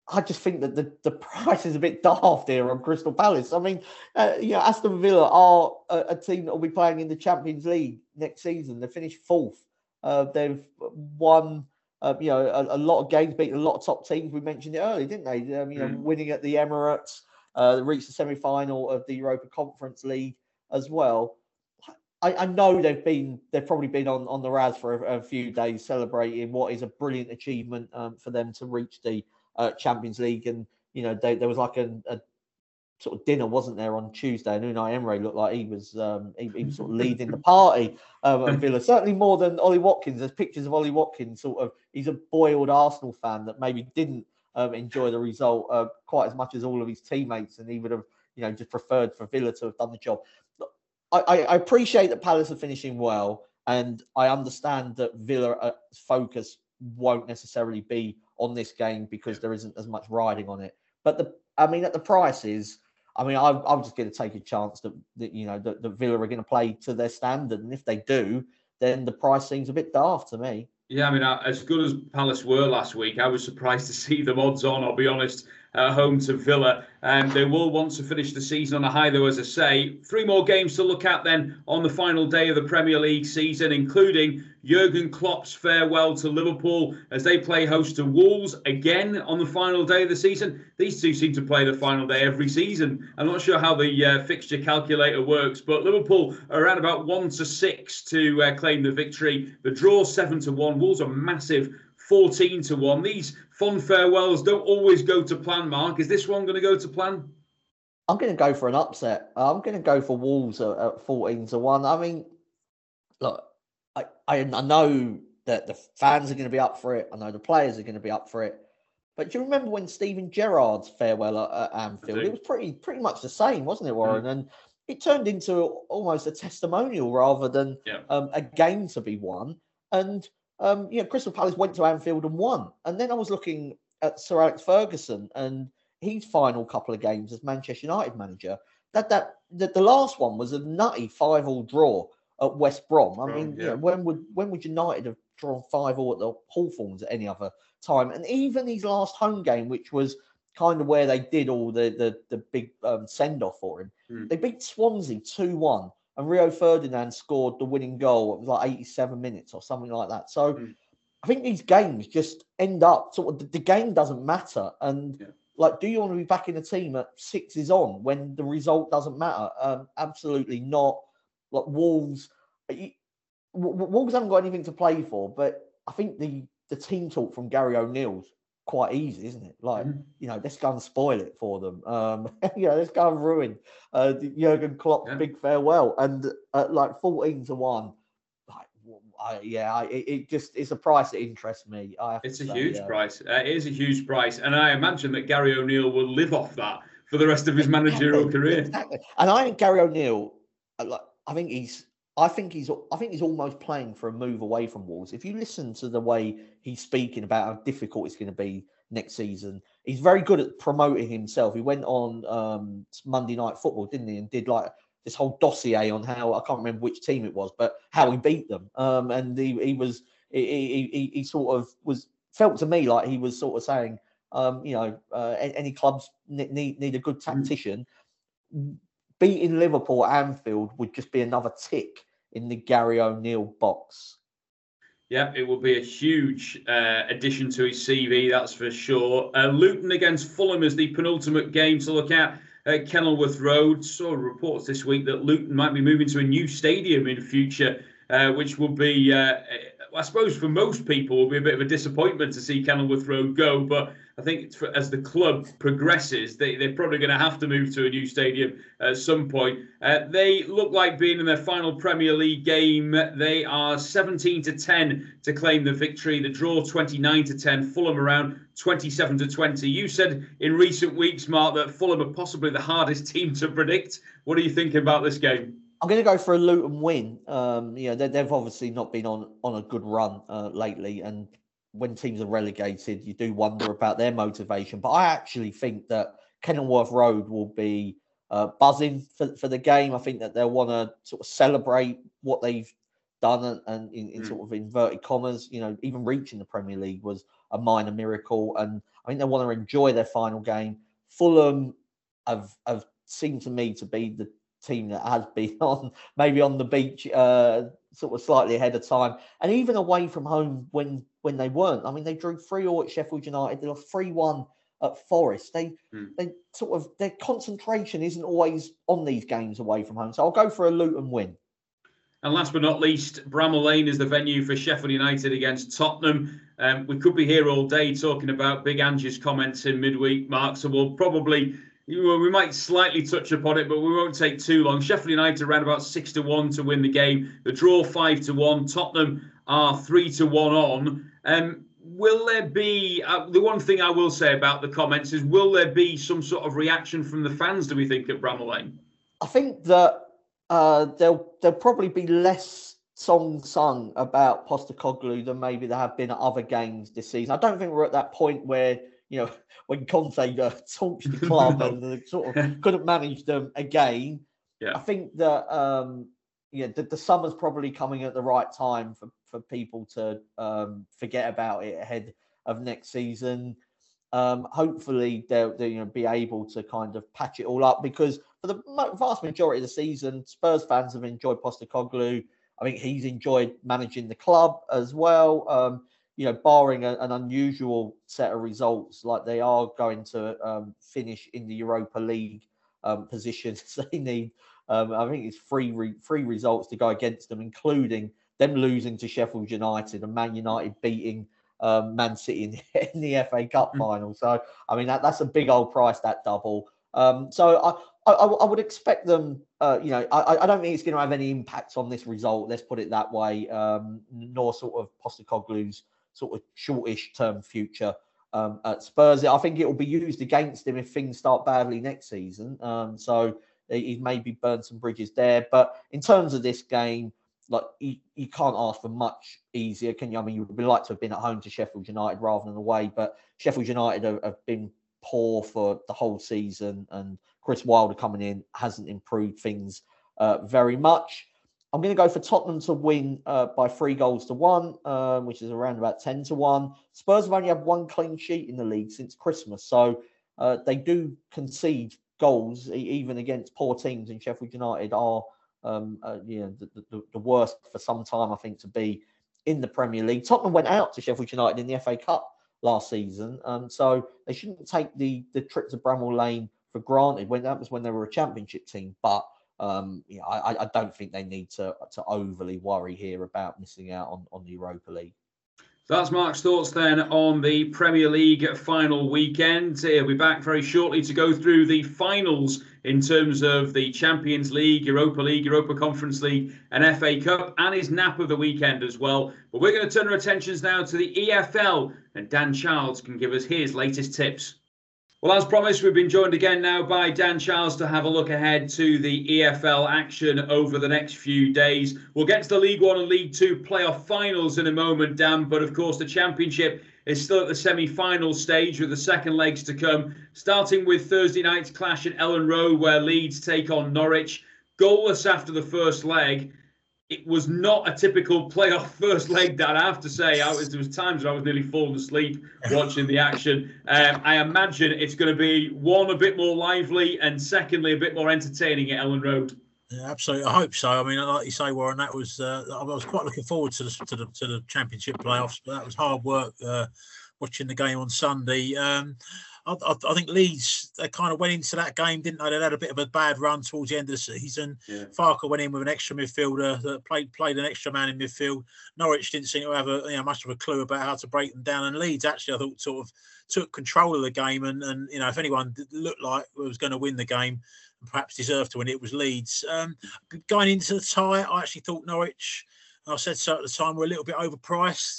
I just think that the, the price is a bit daft here on Crystal Palace. I mean, uh, you know, Aston Villa are a, a team that will be playing in the Champions League next season. They finished fourth. Uh, they've won, uh, you know, a, a lot of games, beaten a lot of top teams. We mentioned it earlier, didn't they? Um, you know, mm. winning at the Emirates, uh, reached the semi-final of the Europa Conference League as well. I, I know they've been, they've probably been on, on the Raz for a, a few days celebrating what is a brilliant achievement um, for them to reach the Uh, Champions League, and you know they, there was like a, a sort of dinner, wasn't there, on Tuesday, and Unai Emery looked like he was um, he, he was sort of leading the party um, at Villa, certainly more than Ollie Watkins. There's pictures of Ollie Watkins, sort of, he's a boiled Arsenal fan that maybe didn't um, enjoy the result uh, quite as much as all of his teammates, and he would have, you know, just preferred for Villa to have done the job. I, I, I appreciate that Palace are finishing well, and I understand that Villa's focus won't necessarily be on this game because there isn't as much riding on it. But the, I mean, at the prices, I mean, I, I'm just going to take a chance that, that you know, that, that Villa are going to play to their standard, and if they do, then the price seems a bit daft to me. Yeah, I mean, as good as Palace were last week, I was surprised to see them odds on, I'll be honest, at home to Villa. And they will want to finish the season on a high, though, as I say. Three more games to look at then on the final day of the Premier League season, including Jurgen Klopp's farewell to Liverpool as they play host to Wolves again on the final day of the season. These two seem to play the final day every season. I'm not sure how the uh, fixture calculator works, but Liverpool are around about one to six to uh, claim the victory. The draw seven to one. Wolves are massive, fourteen to one. These fond farewells don't always go to plan, Mark. Is this one going to go to plan? I'm going to go for an upset. I'm going to go for Wolves at, at fourteen to one. I mean, look, I, I, I know that the fans are going to be up for it. I know the players are going to be up for it. But do you remember when Steven Gerrard's farewell at, at Anfield? It was pretty pretty much the same, wasn't it, Warren? Mm. And it turned into almost a testimonial rather than yeah. um, a game to be won. And Um, you know, Crystal Palace went to Anfield and won. And then I was looking at Sir Alex Ferguson and his final couple of games as Manchester United manager. That that the, the last one was a nutty five-all draw at West Brom. I Brom, mean, yeah. you know, when would when would United have drawn five-all at the Hawthorns at any other time? And even his last home game, which was kind of where they did all the the, the big um, send-off for him, mm. they beat Swansea two one. And Rio Ferdinand scored the winning goal. It was like eighty-seven minutes or something like that. So mm. I think these games just end up sort of, the, the game doesn't matter. And yeah. like, do you want to be back in a team at six is on when the result doesn't matter? Um, absolutely not. Like Wolves, you, Wolves haven't got anything to play for, but I think the, the team talk from Gary O'Neill's quite easy, isn't it? Like, mm. you know, let's go and spoil it for them. Um, you know, let's go and ruin uh, Jurgen Klopp's yeah. big farewell. And at like fourteen to one, like, I, yeah, I, it, it just, it's a price that interests me. I it's a say, huge yeah. price. Uh, it is a huge price. And I imagine that Gary O'Neill will live off that for the rest of his managerial exactly, career. Exactly. And I think Gary O'Neill, like, I think he's, I think he's I think he's almost playing for a move away from Wolves. If you listen to the way he's speaking about how difficult it's going to be next season, he's very good at promoting himself. He went on um, Monday Night Football, didn't he? And did like this whole dossier on how, I can't remember which team it was, but how he beat them. Um, and he, he was, he, he, he sort of was, felt to me like he was sort of saying, um, you know, uh, any clubs need, need a good tactician. Mm. Beating Liverpool at Anfield would just be another tick in the Gary O'Neill box. Yeah, it will be a huge uh, addition to his C V, that's for sure. Uh, Luton against Fulham is the penultimate game to look at at Kenilworth Road. Saw reports this week that Luton might be moving to a new stadium in future, uh, which will be, uh, I suppose for most people, will be a bit of a disappointment to see Kenilworth Road go. But I think for, as the club progresses, they, they're probably going to have to move to a new stadium at some point. Uh, they look like being in their final Premier League game. They are seventeen to ten to claim the victory. The draw twenty-nine to ten. Fulham around twenty-seven to twenty. You said in recent weeks, Mark, that Fulham are possibly the hardest team to predict. What are you thinking about this game? I'm going to go for a Luton win. Um, you know, they, they've obviously not been on, on a good run uh, lately, and when teams are relegated, you do wonder about their motivation. But I actually think that Kenilworth Road will be uh, buzzing for, for the game. I think that they'll want to sort of celebrate what they've done, and, and in, in Mm. sort of inverted commas, you know, even reaching the Premier League was a minor miracle. And I think they want to enjoy their final game. Fulham have, have seemed to me to be the team that has been on maybe on the beach uh, sort of slightly ahead of time, and even away from home when when they weren't. I mean, they drew three all at Sheffield United. They were three one at Forest. They Mm. they sort of their concentration isn't always on these games away from home. So I'll go for a Luton win. And last but not least, Bramall Lane is the venue for Sheffield United against Tottenham. Um, we could be here all day talking about Big Angie's comments in midweek, Mark. So we'll probably, well, we might slightly touch upon it, but we won't take too long. Sheffield United ran about six to one to win the game. The draw five to one. Tottenham are three to one on. Um, will there be uh, the one thing I will say about the comments is, will there be some sort of reaction from the fans, do we think, at Bramall Lane? I think that uh, there'll there'll probably be less songs sung about Postecoglou than maybe there have been at other games this season. I don't think we're at that point where, you know, when Conte uh, torched the club no. and uh, sort of couldn't manage them again. Yeah. I think that um, yeah, the, the summer's probably coming at the right time for, for people to um, forget about it ahead of next season. Um, hopefully they'll, they'll you know, be able to kind of patch it all up, because for the vast majority of the season, Spurs fans have enjoyed Postecoglou. I think he's enjoyed managing the club as well. Um, you know, barring a, an unusual set of results, like they are going to um, finish in the Europa League um, positions. They need, um, I think it's three re- three results to go against them, including them losing to Sheffield United and Man United beating Um, Man City in the, in the F A Cup mm. final. So, I mean, that, that's a big old price, that double. Um, so, I, I, I would expect them, uh, you know, I, I don't think it's going to have any impact on this result, let's put it that way, um, nor sort of Postecoglou's sort of shortish term future um, at Spurs. I think it will be used against him if things start badly next season. Um, so, he's maybe burned some bridges there. But in terms of this game, like you, you can't ask for much easier, can you? I mean, you would like to have been at home to Sheffield United rather than away, but Sheffield United have, have been poor for the whole season, and Chris Wilder coming in hasn't improved things uh, very much. I'm going to go for Tottenham to win uh, by three goals to one, um, which is around about ten to one. Spurs have only had one clean sheet in the league since Christmas, so uh, they do concede goals even against poor teams, and Sheffield United are Um, uh, you know, the, the, the worst for some time, I think, to be in the Premier League. Tottenham went out to Sheffield United in the F A Cup last season, um, so they shouldn't take the the trip to Bramall Lane for granted. When that was when they were a Championship team, but um, you know, I, I don't think they need to to overly worry here about missing out on on the Europa League. So that's Mark's thoughts then on the Premier League final weekend. He'll be back very shortly to go through the finals in terms of the Champions League, Europa League, Europa Conference League and F A Cup, and his nap of the weekend as well. But we're going to turn our attentions now to the E F L, and Dan Charles can give us his latest tips. Well, as promised, we've been joined again now by Dan Charles to have a look ahead to the E F L action over the next few days. We'll get to the League One and League Two playoff finals in a moment, Dan, but of course the Championship is still at the semi-final stage with the second legs to come, starting with Thursday night's clash at Ellen Road, where Leeds take on Norwich. Goalless after the first leg. It was not a typical playoff first leg, Dan, I have to say. I was, there was times when I was nearly falling asleep watching the action. Um, I imagine it's going to be, one, a bit more lively, and secondly, a bit more entertaining at Ellen Road. Yeah, absolutely. I hope so. I mean, like you say, Warren, that was uh, I was quite looking forward to the to the, to the Championship playoffs, but that was hard work uh, watching the game on Sunday. Um, I, I, I think Leeds, they kind of went into that game, didn't they? They had a bit of a bad run towards the end of the season. Yeah. Farker went in with an extra midfielder that played played an extra man in midfield. Norwich didn't seem to have a, you know, much of a clue about how to break them down. And Leeds actually, I thought, sort of took control of the game. And, and you know, if anyone looked like was going to win the game, and perhaps deserved to win, it was Leeds. Um, going into the tie, I actually thought Norwich, I said so at the time, were a little bit overpriced.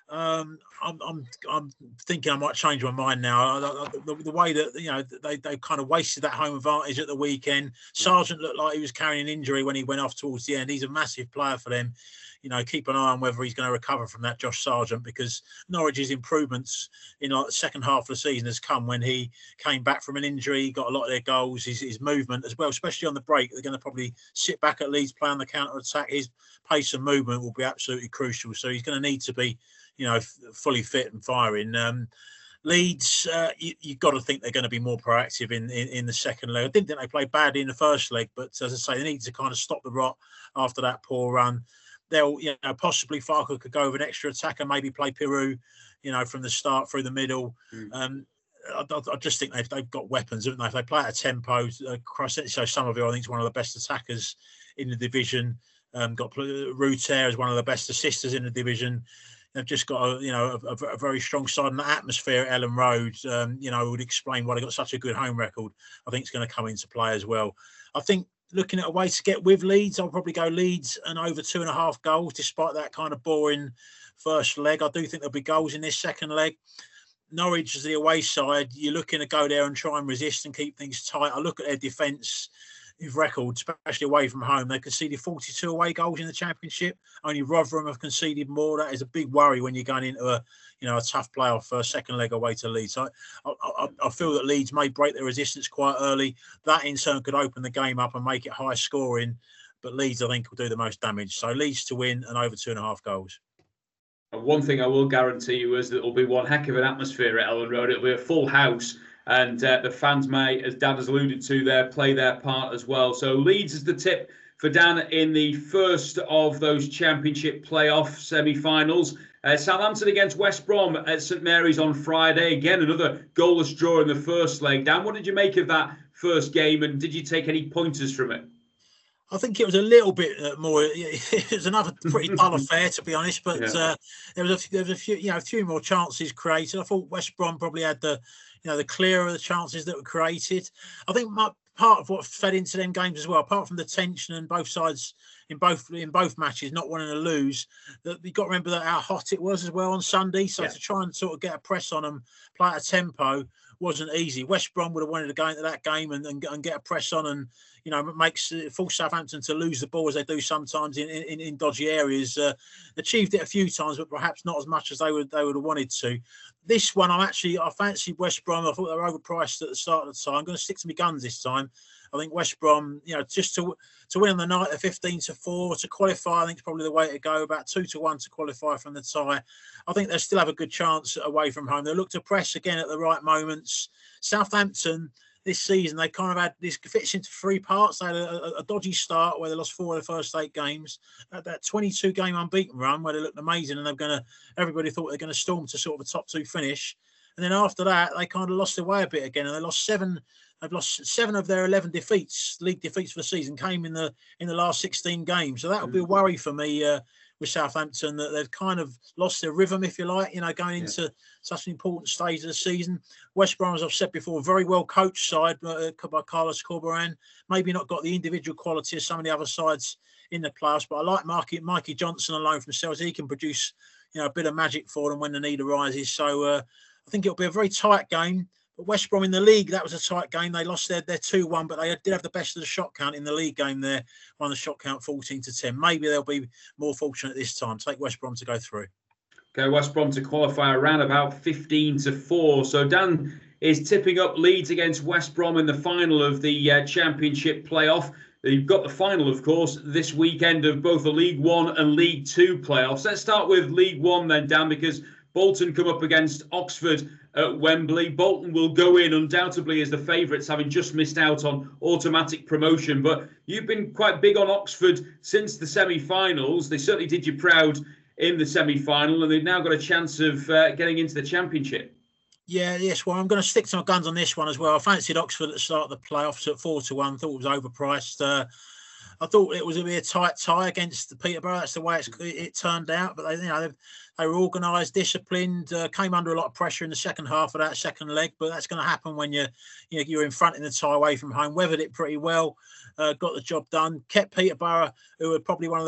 Um, I'm, I'm, I'm thinking I might change my mind now. The, the, the way that you know they, they kind of wasted that home advantage at the weekend. Sargent looked like he was carrying an injury when he went off towards the end. He's a massive player for them. You know, keep an eye on whether he's going to recover from that, Josh Sargent, because Norwich's improvements in like the second half of the season has come when he came back from an injury, got a lot of their goals, his, his movement as well, especially on the break. They're going to probably sit back at Leeds, play on the counter-attack. His pace and movement will be absolutely crucial. So he's going to need to be, you know, f- fully fit and firing. Um, Leeds, uh, you, you've got to think they're going to be more proactive in, in, in the second leg. I didn't think they played badly in the first leg, but as I say, they need to kind of stop the rot after that poor run. They'll, you know, possibly Farke could go with an extra attacker, maybe play Piroe, you know, from the start through the middle. Mm. Um, I, I just think they've, they've got weapons, haven't they? If they play at a tempo, uh, Crysencio Somerville, I think, is one of the best attackers in the division. Um, got Ruter as one of the best assisters in the division. They've just got a, you know, a, a very strong side, and the atmosphere at Ellen Road, um, you know, would explain why they got such a good home record. I think it's going to come into play as well. I think looking at a way to get with Leeds, I'll probably go Leeds and over two and a half goals, despite that kind of boring first leg. I do think there'll be goals in this second leg. Norwich is the away side. You're looking to go there and try and resist and keep things tight. I look at their defence record, especially away from home. They conceded forty-two away goals in the Championship. Only Rotherham have conceded more. That is a big worry when you're going into a, you know, a tough playoff for a second leg away to Leeds. So I, I, I feel that Leeds may break their resistance quite early. That in turn could open the game up and make it high scoring. But Leeds, I think, will do the most damage. So Leeds to win and over two and a half goals. One thing I will guarantee you is that it'll be one heck of an atmosphere at Ellen Road. It'll be a full house, and uh, the fans may, as Dan has alluded to there, play their part as well. So Leeds is the tip for Dan in the first of those Championship playoff semi-finals. Uh, Southampton against West Brom at St Mary's on Friday. Again, another goalless draw in the first leg. Dan, what did you make of that first game, and did you take any pointers from it? I think it was a little bit uh, more. It was another pretty dull affair, to be honest. But yeah. uh, there was a there was a few, you know, a few more chances created. I thought West Brom probably had the, you know, the clearer of the chances that were created. I think my, part of what fed into them games as well, apart from the tension and both sides in both in both matches not wanting to lose, that you got to remember that how hot it was as well on Sunday. So yeah. to try and sort of get a press on them, play at a tempo, wasn't easy. West Brom would have wanted to go into that game and, and, and get a press on and, you know, makes force Southampton to lose the ball as they do sometimes in, in, in dodgy areas. Uh, achieved it a few times, but perhaps not as much as they would they would have wanted to. This one, I'm actually I fancied West Brom. I thought they were overpriced at the start of the time. I'm going to stick to my guns this time. I think West Brom, you know, just to to win on the night at fifteen to four to qualify, I think it's probably the way to go. About two to one to qualify from the tie. I think they'll still have a good chance away from home. They'll look to press again at the right moments. Southampton this season, they kind of had this fits into three parts. They had a, a, a dodgy start where they lost four of the first eight games. That, that twenty-two game unbeaten run where they looked amazing, and they're going to. Everybody thought they're going to storm to sort of a top two finish, and then after that they kind of lost their way a bit again, and they lost seven. They've lost seven of their eleven defeats, league defeats for the season, came in the in the last sixteen games. So that would be a worry for me uh, with Southampton, that they've kind of lost their rhythm, if you like, you know, going into yeah. such an important stage of the season. West Brom, as I've said before, very well coached side uh, by Carlos Corberán. Maybe not got the individual quality of some of the other sides in the playoffs, but I like Mikey, Mikey Johnson alone from Celtic. He can produce, you know, a bit of magic for them when the need arises. So uh, I think it'll be a very tight game. But West Brom in the league, that was a tight game. They lost their, their two one, but they did have the best of the shot count in the league game there. Won the shot count fourteen to ten. Maybe they'll be more fortunate this time. Take West Brom to go through. Okay, West Brom to qualify around about fifteen to four. So Dan is tipping up Leeds against West Brom in the final of the uh, Championship playoff. You've got the final, of course, this weekend of both the League One and League Two playoffs. Let's start with League One then, Dan, because Bolton come up against Oxford at Wembley. Bolton will go in undoubtedly as the favourites, having just missed out on automatic promotion. But you've been quite big on Oxford since the semi-finals. They certainly did you proud in the semi-final, and they've now got a chance of uh, getting into the Championship. Yeah, yes. Well, I'm going to stick to my guns on this one as well. I fancied Oxford at the start of the playoffs at four to one. Thought it was overpriced. Uh, I thought it was going to be a tight tie against Peterborough. That's the way it's, it turned out. But they, you know, they were organised, disciplined, uh, came under a lot of pressure in the second half of that second leg. But that's going to happen when you're, you know, you're in front in the tie away from home. Weathered it pretty well, uh, got the job done. Kept Peterborough, who were probably one of the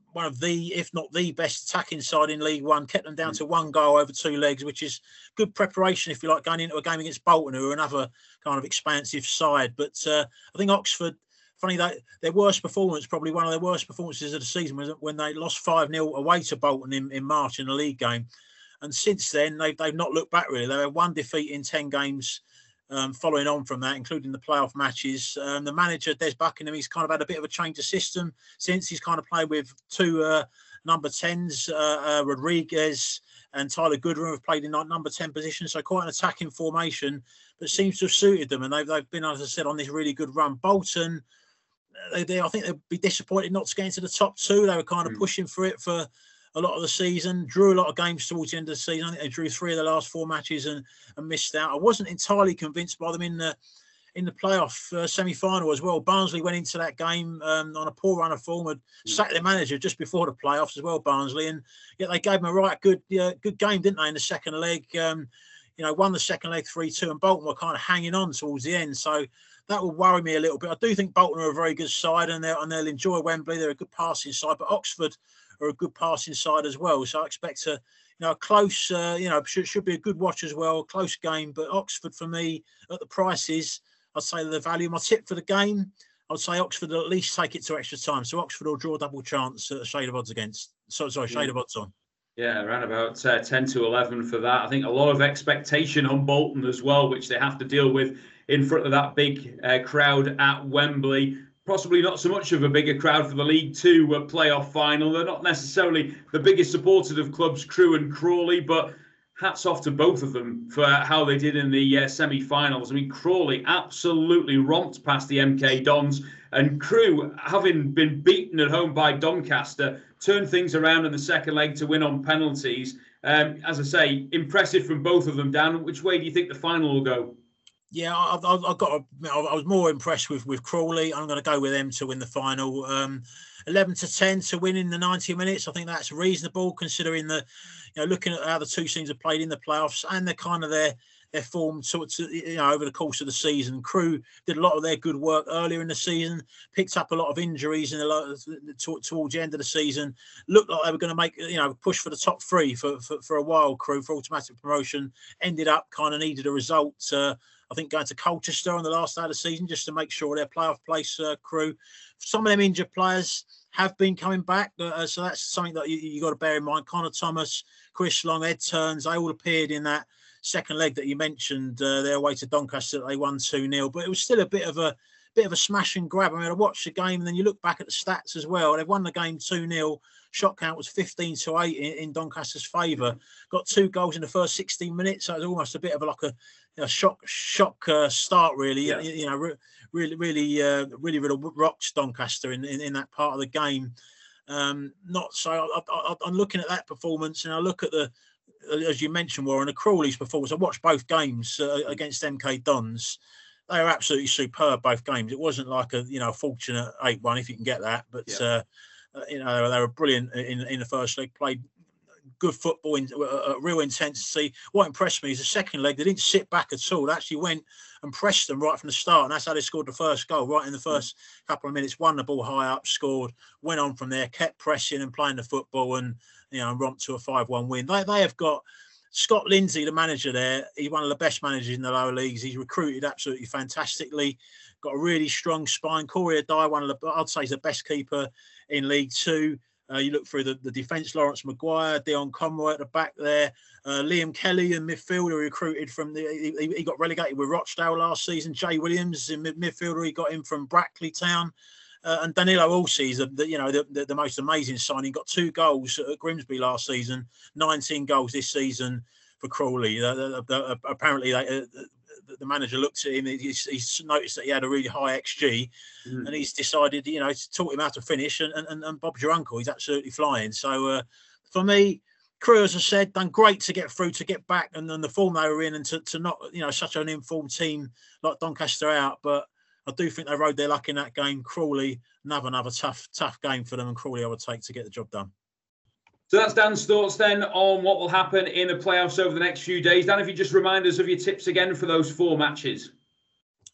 one of the, if not the best attacking side in League One, kept them down to one goal over two legs, which is good preparation, if you like, going into a game against Bolton, who are another kind of expansive side. But uh, I think Oxford, funny, that their worst performance, probably one of their worst performances of the season, was when they lost five nil away to Bolton in, in March in the league game. And since then, they've, they've not looked back, really. They had one defeat in ten games um, following on from that, including the playoff matches. Um, the manager, Des Buckingham, he's kind of had a bit of a change of system since. He's kind of played with two uh, number tens, uh, uh, Rodriguez and Tyler Goodwin have played in that number ten position, so quite an attacking formation, but seems to have suited them. And they've, they've been, as I said, on this really good run. Bolton, they, they, I think they'd be disappointed not to get into the top two. They were kind of mm. pushing for it for a lot of the season, drew a lot of games towards the end of the season. I think they drew three of the last four matches and, and missed out. I wasn't entirely convinced by them in the in the playoff uh, semi-final as well. Barnsley went into that game um, on a poor run of form, had sacked their manager just before the playoffs as well, Barnsley, and yet they gave them a right good uh, good game, didn't they, in the second leg? Um, you know, won the second leg three two, and Bolton were kind of hanging on towards the end. So that would worry me a little bit. I do think Bolton are a very good side, and, and they'll enjoy Wembley. They're a good passing side, but Oxford are a good passing side as well. So I expect a, you know, a close, uh, you know, should, should be a good watch as well, close game. But Oxford, for me, at the prices, I'd say the value. My tip for the game, I'd say Oxford will at least take it to extra time. So Oxford will draw double chance at a shade of odds against. So, sorry, shade yeah. of odds on. Yeah, around about uh, ten to eleven for that. I think a lot of expectation on Bolton as well, which they have to deal with in front of that big uh, crowd at Wembley. Possibly not so much of a bigger crowd for the League Two uh, playoff final. They're not necessarily the biggest supporters of clubs Crewe and Crawley, but hats off to both of them for how they did in the uh, semi-finals. I mean, Crawley absolutely romped past the M K Dons, and Crewe, having been beaten at home by Doncaster, turned things around in the second leg to win on penalties. Um, as I say, impressive from both of them. Dan, which way do you think the final will go? Yeah, I've, I've got. A, I was more impressed with with Crawley. I'm going to go with them to win the final. Um, eleven to ten to win in the ninety minutes. I think that's reasonable considering the, you know, looking at how the two teams have played in the playoffs and the kind of their their form sort of, you know, over the course of the season. Crewe did a lot of their good work earlier in the season, picked up a lot of injuries in a lot of, towards the end of the season. Looked like they were going to make, you know, push for the top three for for, for a while. Crewe for automatic promotion ended up kind of needed a result. Uh, I think going to Colchester on the last day of the season just to make sure their playoff place uh, Crewe. Some of them injured players have been coming back, uh, so that's something that you, you got to bear in mind. Connor Thomas, Chris Long, Ed Turns, they all appeared in that second leg that you mentioned. Uh, their way to Doncaster, they won two nil, but it was still a bit of a bit of a smash and grab. I mean, I watched the game, and then you look back at the stats as well. They've won the game two nil. Shot count was fifteen to eight in, in Doncaster's favour. Got two goals in the first sixteen minutes. So it was almost a bit of a, like a, a shock shock uh, start, really. Yeah. You, you know, re- really, really, uh, really, really rocked Doncaster in, in, in that part of the game. Um, not so. I, I, I'm looking at that performance, and I look at the, as you mentioned, Warren, the Crawley's performance. I watched both games uh, against M K Dons. They were absolutely superb, both games. It wasn't like a, you know, fortunate eight one if you can get that, but. Yeah. Uh, Uh, you know, they were brilliant in in the first leg, played good football in uh, real intensity. What impressed me is the second leg, they didn't sit back at all. They actually went and pressed them right from the start, and that's how they scored the first goal, right in the first couple of minutes. Won the ball high up, scored, went on from there, kept pressing and playing the football, and, you know, romped to a five one win. They, they have got Scott Lindsay, the manager there. He's one of the best managers in the lower leagues. He's recruited absolutely fantastically. Got a really strong spine. Corey Adai, one of the, I'd say, he's the best keeper in League Two. Uh, you look through the, the defence, Lawrence Maguire, Dion Conroy at the back there, uh, Liam Kelly in midfielder recruited from the, he, he got relegated with Rochdale last season. Jay Williams in mid- midfielder, he got him from Brackley Town. Uh, and Danilo Olsi is the, the, you know, the, the, the most amazing signing. Got two goals at Grimsby last season, nineteen goals this season for Crawley. Uh, the, the, apparently, they, uh, the manager looked at him, he's, he's noticed that he had a really high X G, mm. and he's decided, you know, to taught him how to finish, and, and, and Bob's your uncle. He's absolutely flying. So uh, for me, Crewe, as I said, done great to get through, to get back, and then the form they were in, and to, to not, you know, such an informed team like Doncaster out. But I do think they rode their luck in that game. Crawley, another, another tough, tough game for them, and Crawley I would take to get the job done. So that's Dan's thoughts then on what will happen in the playoffs over the next few days. Dan, if you just remind us of your tips again for those four matches.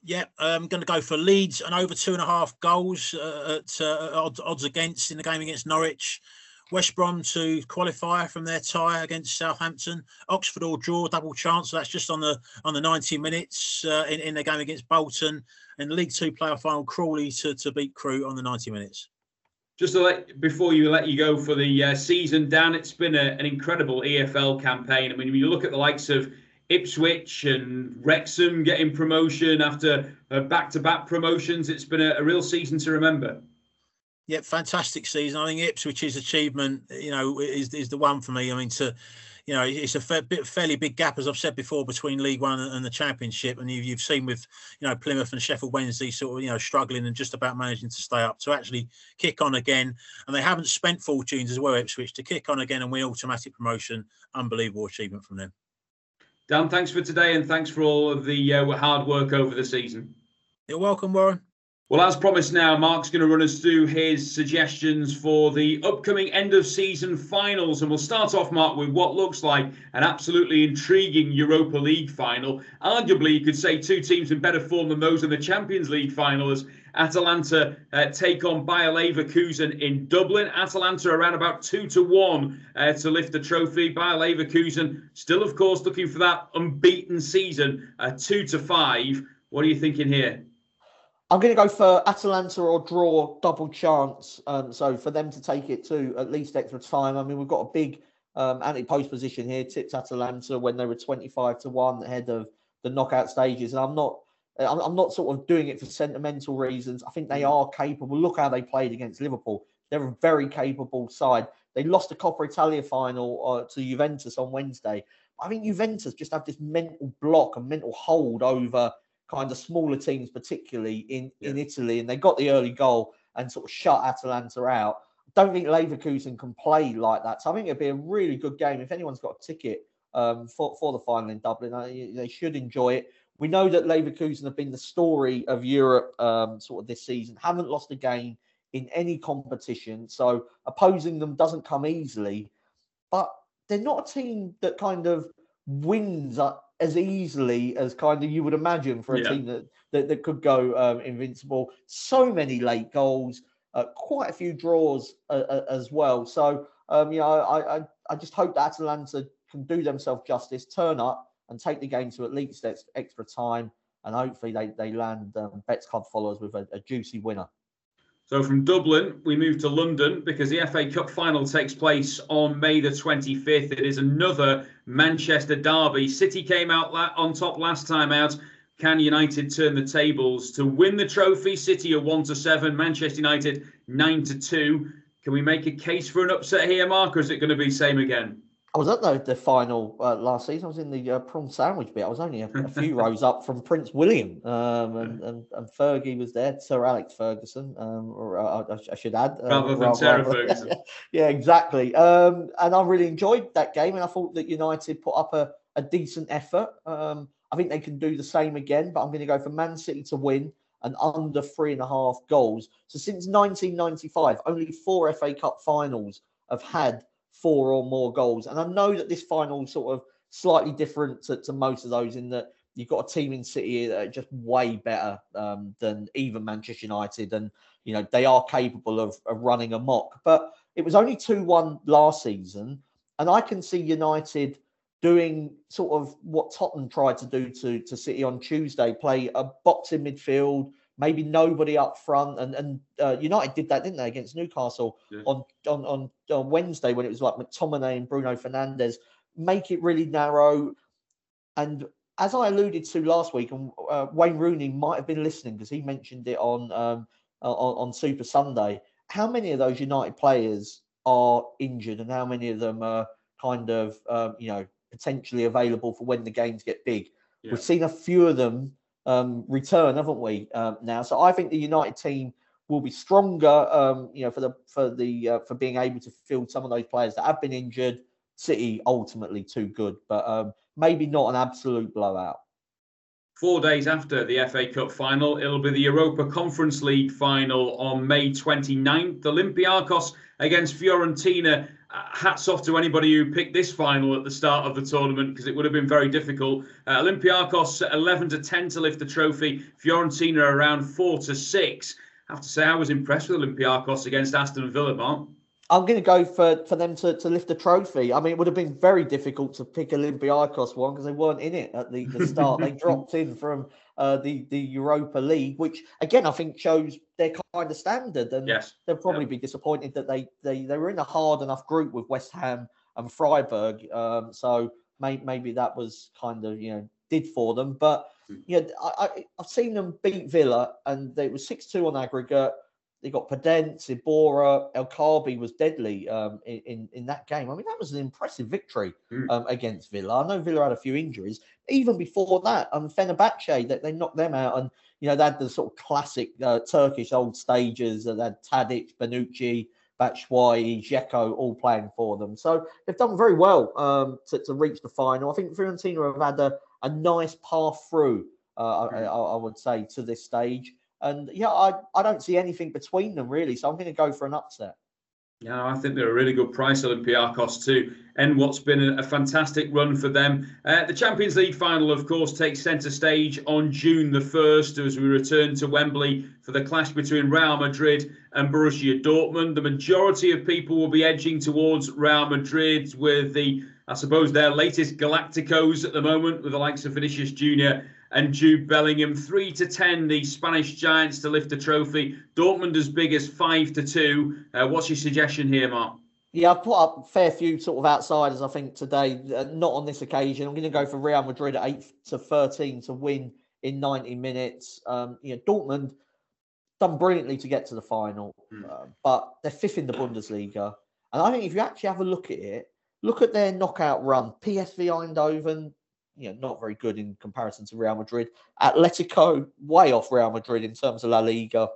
Yeah, I'm going to go for Leeds and over two and a half goals uh, at uh, odds, odds against in the game against Norwich. West Brom to qualify from their tie against Southampton. Oxford or draw, double chance. So that's just on the on the ninety minutes uh, in, in the game against Bolton. And League Two playoff final, Crawley to, to beat Crewe on the ninety minutes. Just to let, before you let you go for the uh, season, Dan, it's been a, an incredible E F L campaign. I mean, when you look at the likes of Ipswich and Wrexham getting promotion after uh, back-to-back promotions, it's been a, a real season to remember. Yeah, fantastic season. I think Ipswich's achievement, you know, is is the one for me. I mean, to, you know, it's a fair, bit, fairly big gap, as I've said before, between League One and the Championship. And you, you've seen with, you know, Plymouth and Sheffield Wednesday sort of, you know, struggling and just about managing to stay up, to actually kick on again. And they haven't spent fortunes as well, Ipswich, to kick on again and win automatic promotion. Unbelievable achievement from them. Dan, thanks for today and thanks for all of the uh, hard work over the season. You're welcome, Warren. Well, as promised now, Mark's going to run us through his suggestions for the upcoming end-of-season finals. And we'll start off, Mark, with what looks like an absolutely intriguing Europa League final. Arguably, you could say two teams in better form than those in the Champions League final as Atalanta uh, take on Bayer Leverkusen in Dublin. Atalanta around about two to one uh, to lift the trophy. Bayer Leverkusen still, of course, looking for that unbeaten season, uh, two to five. What are you thinking here? I'm going to go for Atalanta or draw, double chance. Um, so for them to take it to at least extra time. I mean, we've got a big um, anti-post position here. Tipped Atalanta when they were twenty-five to one ahead of the knockout stages. And I'm not, I'm, I'm not sort of doing it for sentimental reasons. I think they are capable. Look how they played against Liverpool. They're a very capable side. They lost the Coppa Italia final uh, to Juventus on Wednesday. I think Juventus just have this mental block and mental hold over kind of smaller teams, particularly in, yeah. in Italy, and they got the early goal and sort of shut Atalanta out. I don't think Leverkusen can play like that. So I think it'd be a really good game. If anyone's got a ticket um, for, for the final in Dublin, uh, they should enjoy it. We know that Leverkusen have been the story of Europe um, sort of this season, haven't lost a game in any competition. So opposing them doesn't come easily, but they're not a team that kind of wins uh, as easily as kind of you would imagine for a yeah. team that, that, that could go um, invincible. So many late goals, uh, quite a few draws uh, uh, as well. So, um, you know, I, I, I just hope that Atalanta can do themselves justice, turn up and take the game to at least extra time. And hopefully they, they land um, Betts Club followers with a, a juicy winner. So from Dublin, we move to London because the F A Cup final takes place on May the twenty-fifth. It is another Manchester derby. City came out on top last time out. Can United turn the tables to win the trophy? City are one to seven, Manchester United nine to two. Can we make a case for an upset here, Mark, or is it going to be same again? I was at the, the final uh, last season. I was in the uh, prawn sandwich bit. I was only a, a few rows up from Prince William, um, and, and, and Fergie was there, Sir Alex Ferguson, um, or uh, I, I should add. Uh, rather than Sarah Ferguson. Yeah, exactly. Um, and I really enjoyed that game, and I thought that United put up a, a decent effort. Um, I think they can do the same again, but I'm going to go for Man City to win and under three and a half goals. So since nineteen ninety-five, only four F A Cup finals have had four or more goals. And I know that this final is sort of slightly different to, to most of those in that you've got a team in City that are just way better um, than even Manchester United. And, you know, they are capable of, of running amok. But it was only two one last season. And I can see United doing sort of what Tottenham tried to do to, to City on Tuesday, play a boxing midfield, maybe nobody up front, and and uh, United did that, didn't they, against Newcastle yeah. on, on on on Wednesday when it was like McTominay and Bruno Fernandes. Make it really narrow, and as I alluded to last week, and uh, Wayne Rooney might have been listening because he mentioned it on um on, on Super Sunday. How many of those United players are injured, and how many of them are kind of um, you know potentially available for when the games get big? Yeah. We've seen a few of them Um, return, haven't we? Um, now, so I think the United team will be stronger. Um, you know, for the for the uh, for being able to field some of those players that have been injured. City ultimately too good, but um, maybe not an absolute blowout. Four days after the F A Cup final, it'll be the Europa Conference League final on May twenty-ninth. Olympiacos against Fiorentina. Uh, hats off to anybody who picked this final at the start of the tournament, because it would have been very difficult. Uh, Olympiacos eleven to ten to lift the trophy. Fiorentina around four to six. I have to say I was impressed with Olympiacos against Aston Villa, Mark. I'm going to go for, for them to, to lift the trophy. I mean, it would have been very difficult to pick Olympiacos one because they weren't in it at the, the start. They dropped in from uh, the, the Europa League, which, again, I think shows their kind of standard. And yes. they'll probably yeah. be disappointed that they, they, they were in a hard enough group with West Ham and Freiburg. Um, so may, maybe that was kind of, you know, did for them. But, you know, I, I, I've seen them beat Villa, and it was six two on aggregate. They got Podence, Ibora, El Kaabi was deadly um, in, in, in that game. I mean, that was an impressive victory mm. um, against Villa. I know Villa had a few injuries. Even before that, um, Fenerbahce, that they knocked them out. And, you know, they had the sort of classic uh, Turkish old stagers. They had Tadic, Bonucci, Batshuayi, Dzeko all playing for them. So they've done very well um, to, to reach the final. I think Fiorentina have had a, a nice path through, uh, mm. I, I would say, to this stage. And yeah, I, I don't see anything between them really, so I'm going to go for an upset. Yeah, I think they're a really good price, Olympiacos, to end what's been a, a fantastic run for them. Uh, the Champions League final, of course, takes centre stage on June the first as we return to Wembley for the clash between Real Madrid and Borussia Dortmund. The majority of people will be edging towards Real Madrid with the, I suppose, their latest Galacticos at the moment, with the likes of Vinicius Junior and Jude Bellingham. Three to ten, the Spanish Giants to lift the trophy. Dortmund as big as five to two. Uh, what's your suggestion here, Mark? Yeah, I've put up a fair few sort of outsiders, I think, today. Uh, not on this occasion. I'm going to go for Real Madrid at eight to thirteen to win in ninety minutes. Um, you know, Dortmund done brilliantly to get to the final, mm. uh, but they're fifth in the Bundesliga. And I think if you actually have a look at it, look at their knockout run. P S V Eindhoven, you know, not very good in comparison to Real Madrid. Atletico, way off Real Madrid in terms of La Liga.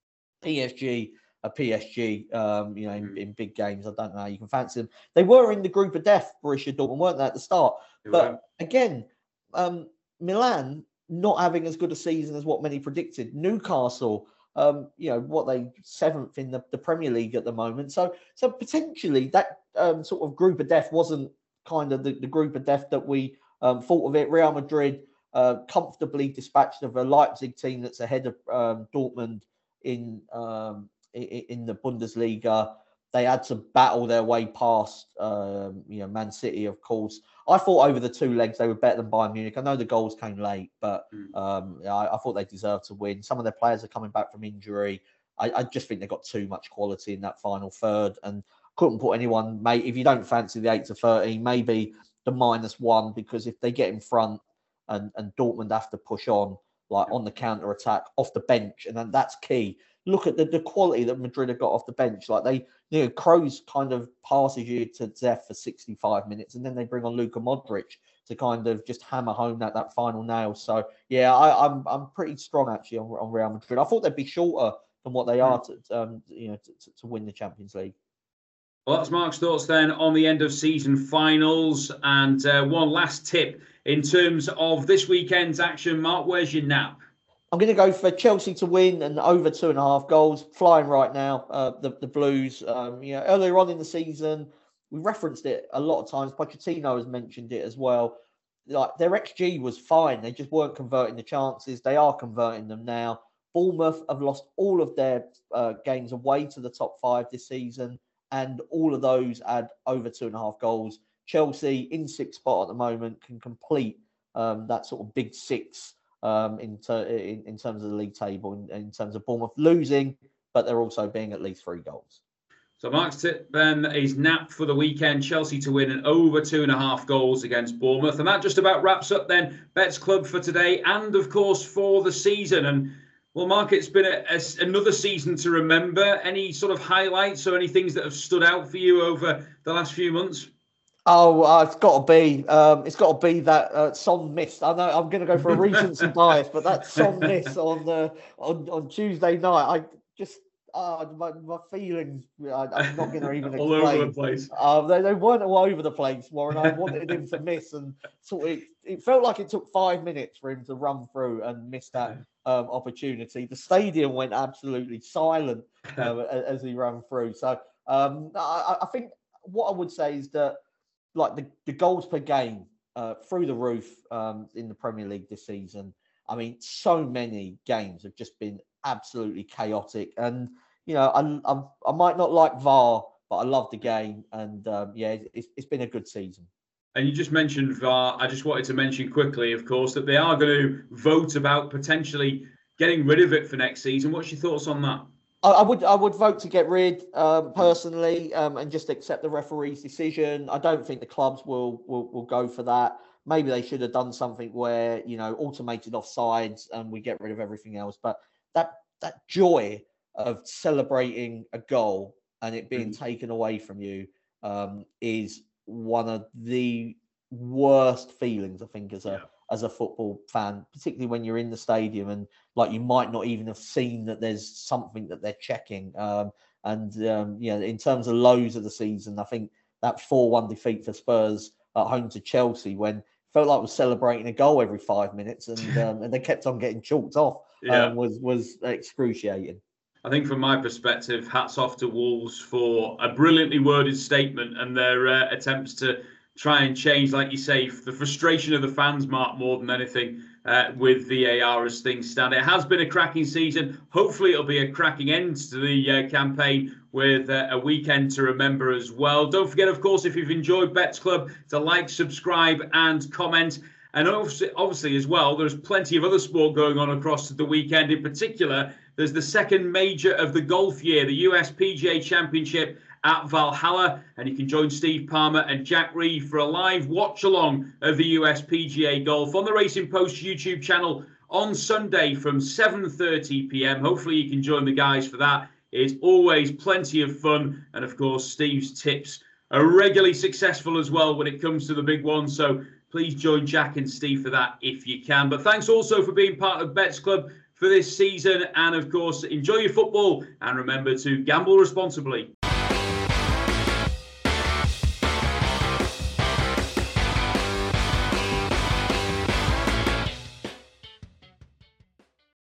P S G, a P S G, um, you know, in, in big games. I don't know how you can fancy them. They were in the group of death, Borussia Dortmund, weren't they, at the start? They but were. Again, um, Milan not having as good a season as what many predicted. Newcastle, um, you know, what they seventh in the, the Premier League at the moment. So, so potentially that um, sort of group of death wasn't kind of the, the group of death that we Um, thought of it. Real Madrid uh, comfortably dispatched of a Leipzig team that's ahead of um, Dortmund in, um, in in the Bundesliga. They had to battle their way past, um, you know, Man City, of course. I thought over the two legs they were better than Bayern Munich. I know the goals came late, but um, I, I thought they deserved to win. Some of their players are coming back from injury. I, I just think they've got too much quality in that final third, and couldn't put anyone, mate. If you don't fancy the eight to thirteen, maybe the minus one, because if they get in front and, and Dortmund have to push on, like on the counter attack off the bench, and then that's key. Look at the, the quality that Madrid have got off the bench. Like they, you know, Kroos kind of passes you to Zef for sixty-five minutes, and then they bring on Luka Modric to kind of just hammer home that, that final nail. So yeah, I, I'm I'm pretty strong actually on, on Real Madrid. I thought they'd be shorter than what they are to um, you know to, to win the Champions League. Well, that's Mark's thoughts then on the end of season finals. And uh, one last tip in terms of this weekend's action. Mark, where's your nap? I'm going to go for Chelsea to win and over two and a half goals. Flying right now, uh, the, the Blues. Um, you know, earlier on in the season, we referenced it a lot of times. Pochettino has mentioned it as well. Like their X G was fine. They just weren't converting the chances. They are converting them now. Bournemouth have lost all of their uh, games away to the top five this season, and all of those had over two and a half goals. Chelsea in sixth spot at the moment can complete um, that sort of big six um, in, ter- in in terms of the league table, in, in terms of Bournemouth losing, but they're also being at least three goals. So Mark's tip then is nap for the weekend, Chelsea to win and over two and a half goals against Bournemouth. And that just about wraps up then Bets Club for today and, of course, for the season. And well, Mark, it's been a, a, another season to remember. Any sort of highlights or any things that have stood out for you over the last few months? Oh, uh, it's got to be. Um, it's got to be that uh, Son miss. I know I'm going to go for a recency bias, but that Son miss on the on, on Tuesday night. I just uh, my, my feelings, I, I'm not going to even all explain. over the place. Uh, they, they weren't all over the place, Warren. I wanted him to miss, and sort of, it, it felt like it took five minutes for him to run through and miss that um, opportunity. The stadium went absolutely silent uh, as he ran through. So um, I, I think what I would say is that, like the, the goals per game uh, through the roof um, in the Premier League this season. I mean, so many games have just been absolutely chaotic, and you know, I I, I might not like V A R, but I love the game, and um, yeah, it's, it's been a good season. And you just mentioned V A R. I just wanted to mention quickly, of course, that they are going to vote about potentially getting rid of it for next season. What's your thoughts on that? I, I would I would vote to get rid um, personally, um, and just accept the referee's decision. I don't think the clubs will will, will go for that. Maybe they should have done something where, you know, automated offsides and we get rid of everything else. But that that joy of celebrating a goal and it being mm. taken away from you um, is one of the worst feelings, I think, as a yeah. as a football fan, particularly when you're in the stadium and like you might not even have seen that there's something that they're checking. Um, and um, you know, in terms of lows of the season, I think that four one defeat for Spurs at home to Chelsea, when felt like was celebrating a goal every five minutes, and um, and they kept on getting chalked off. Yeah. Um, was was excruciating. I think, from my perspective, hats off to Wolves for a brilliantly worded statement and their uh, attempts to try and change, like you say, the frustration of the fans, Mark, more than anything, uh, with V A R as things stand. It has been a cracking season. Hopefully, it'll be a cracking end to the uh, campaign with uh, a weekend to remember as well. Don't forget, of course, if you've enjoyed Bets Club, to like, subscribe, and comment. And obviously, obviously, as well, there's plenty of other sport going on across the weekend. In particular, there's the second major of the golf year, the U S P G A Championship at Valhalla, and you can join Steve Palmer and Jack Reed for a live watch along of the U S P G A Golf on the Racing Post YouTube channel on Sunday from seven thirty p.m. Hopefully you can join the guys for that. It's always plenty of fun, and of course Steve's tips are regularly successful as well when it comes to the big ones, so please join Jack and Steve for that if you can. But thanks also for being part of Bets Club for this season, and of course enjoy your football and remember to gamble responsibly.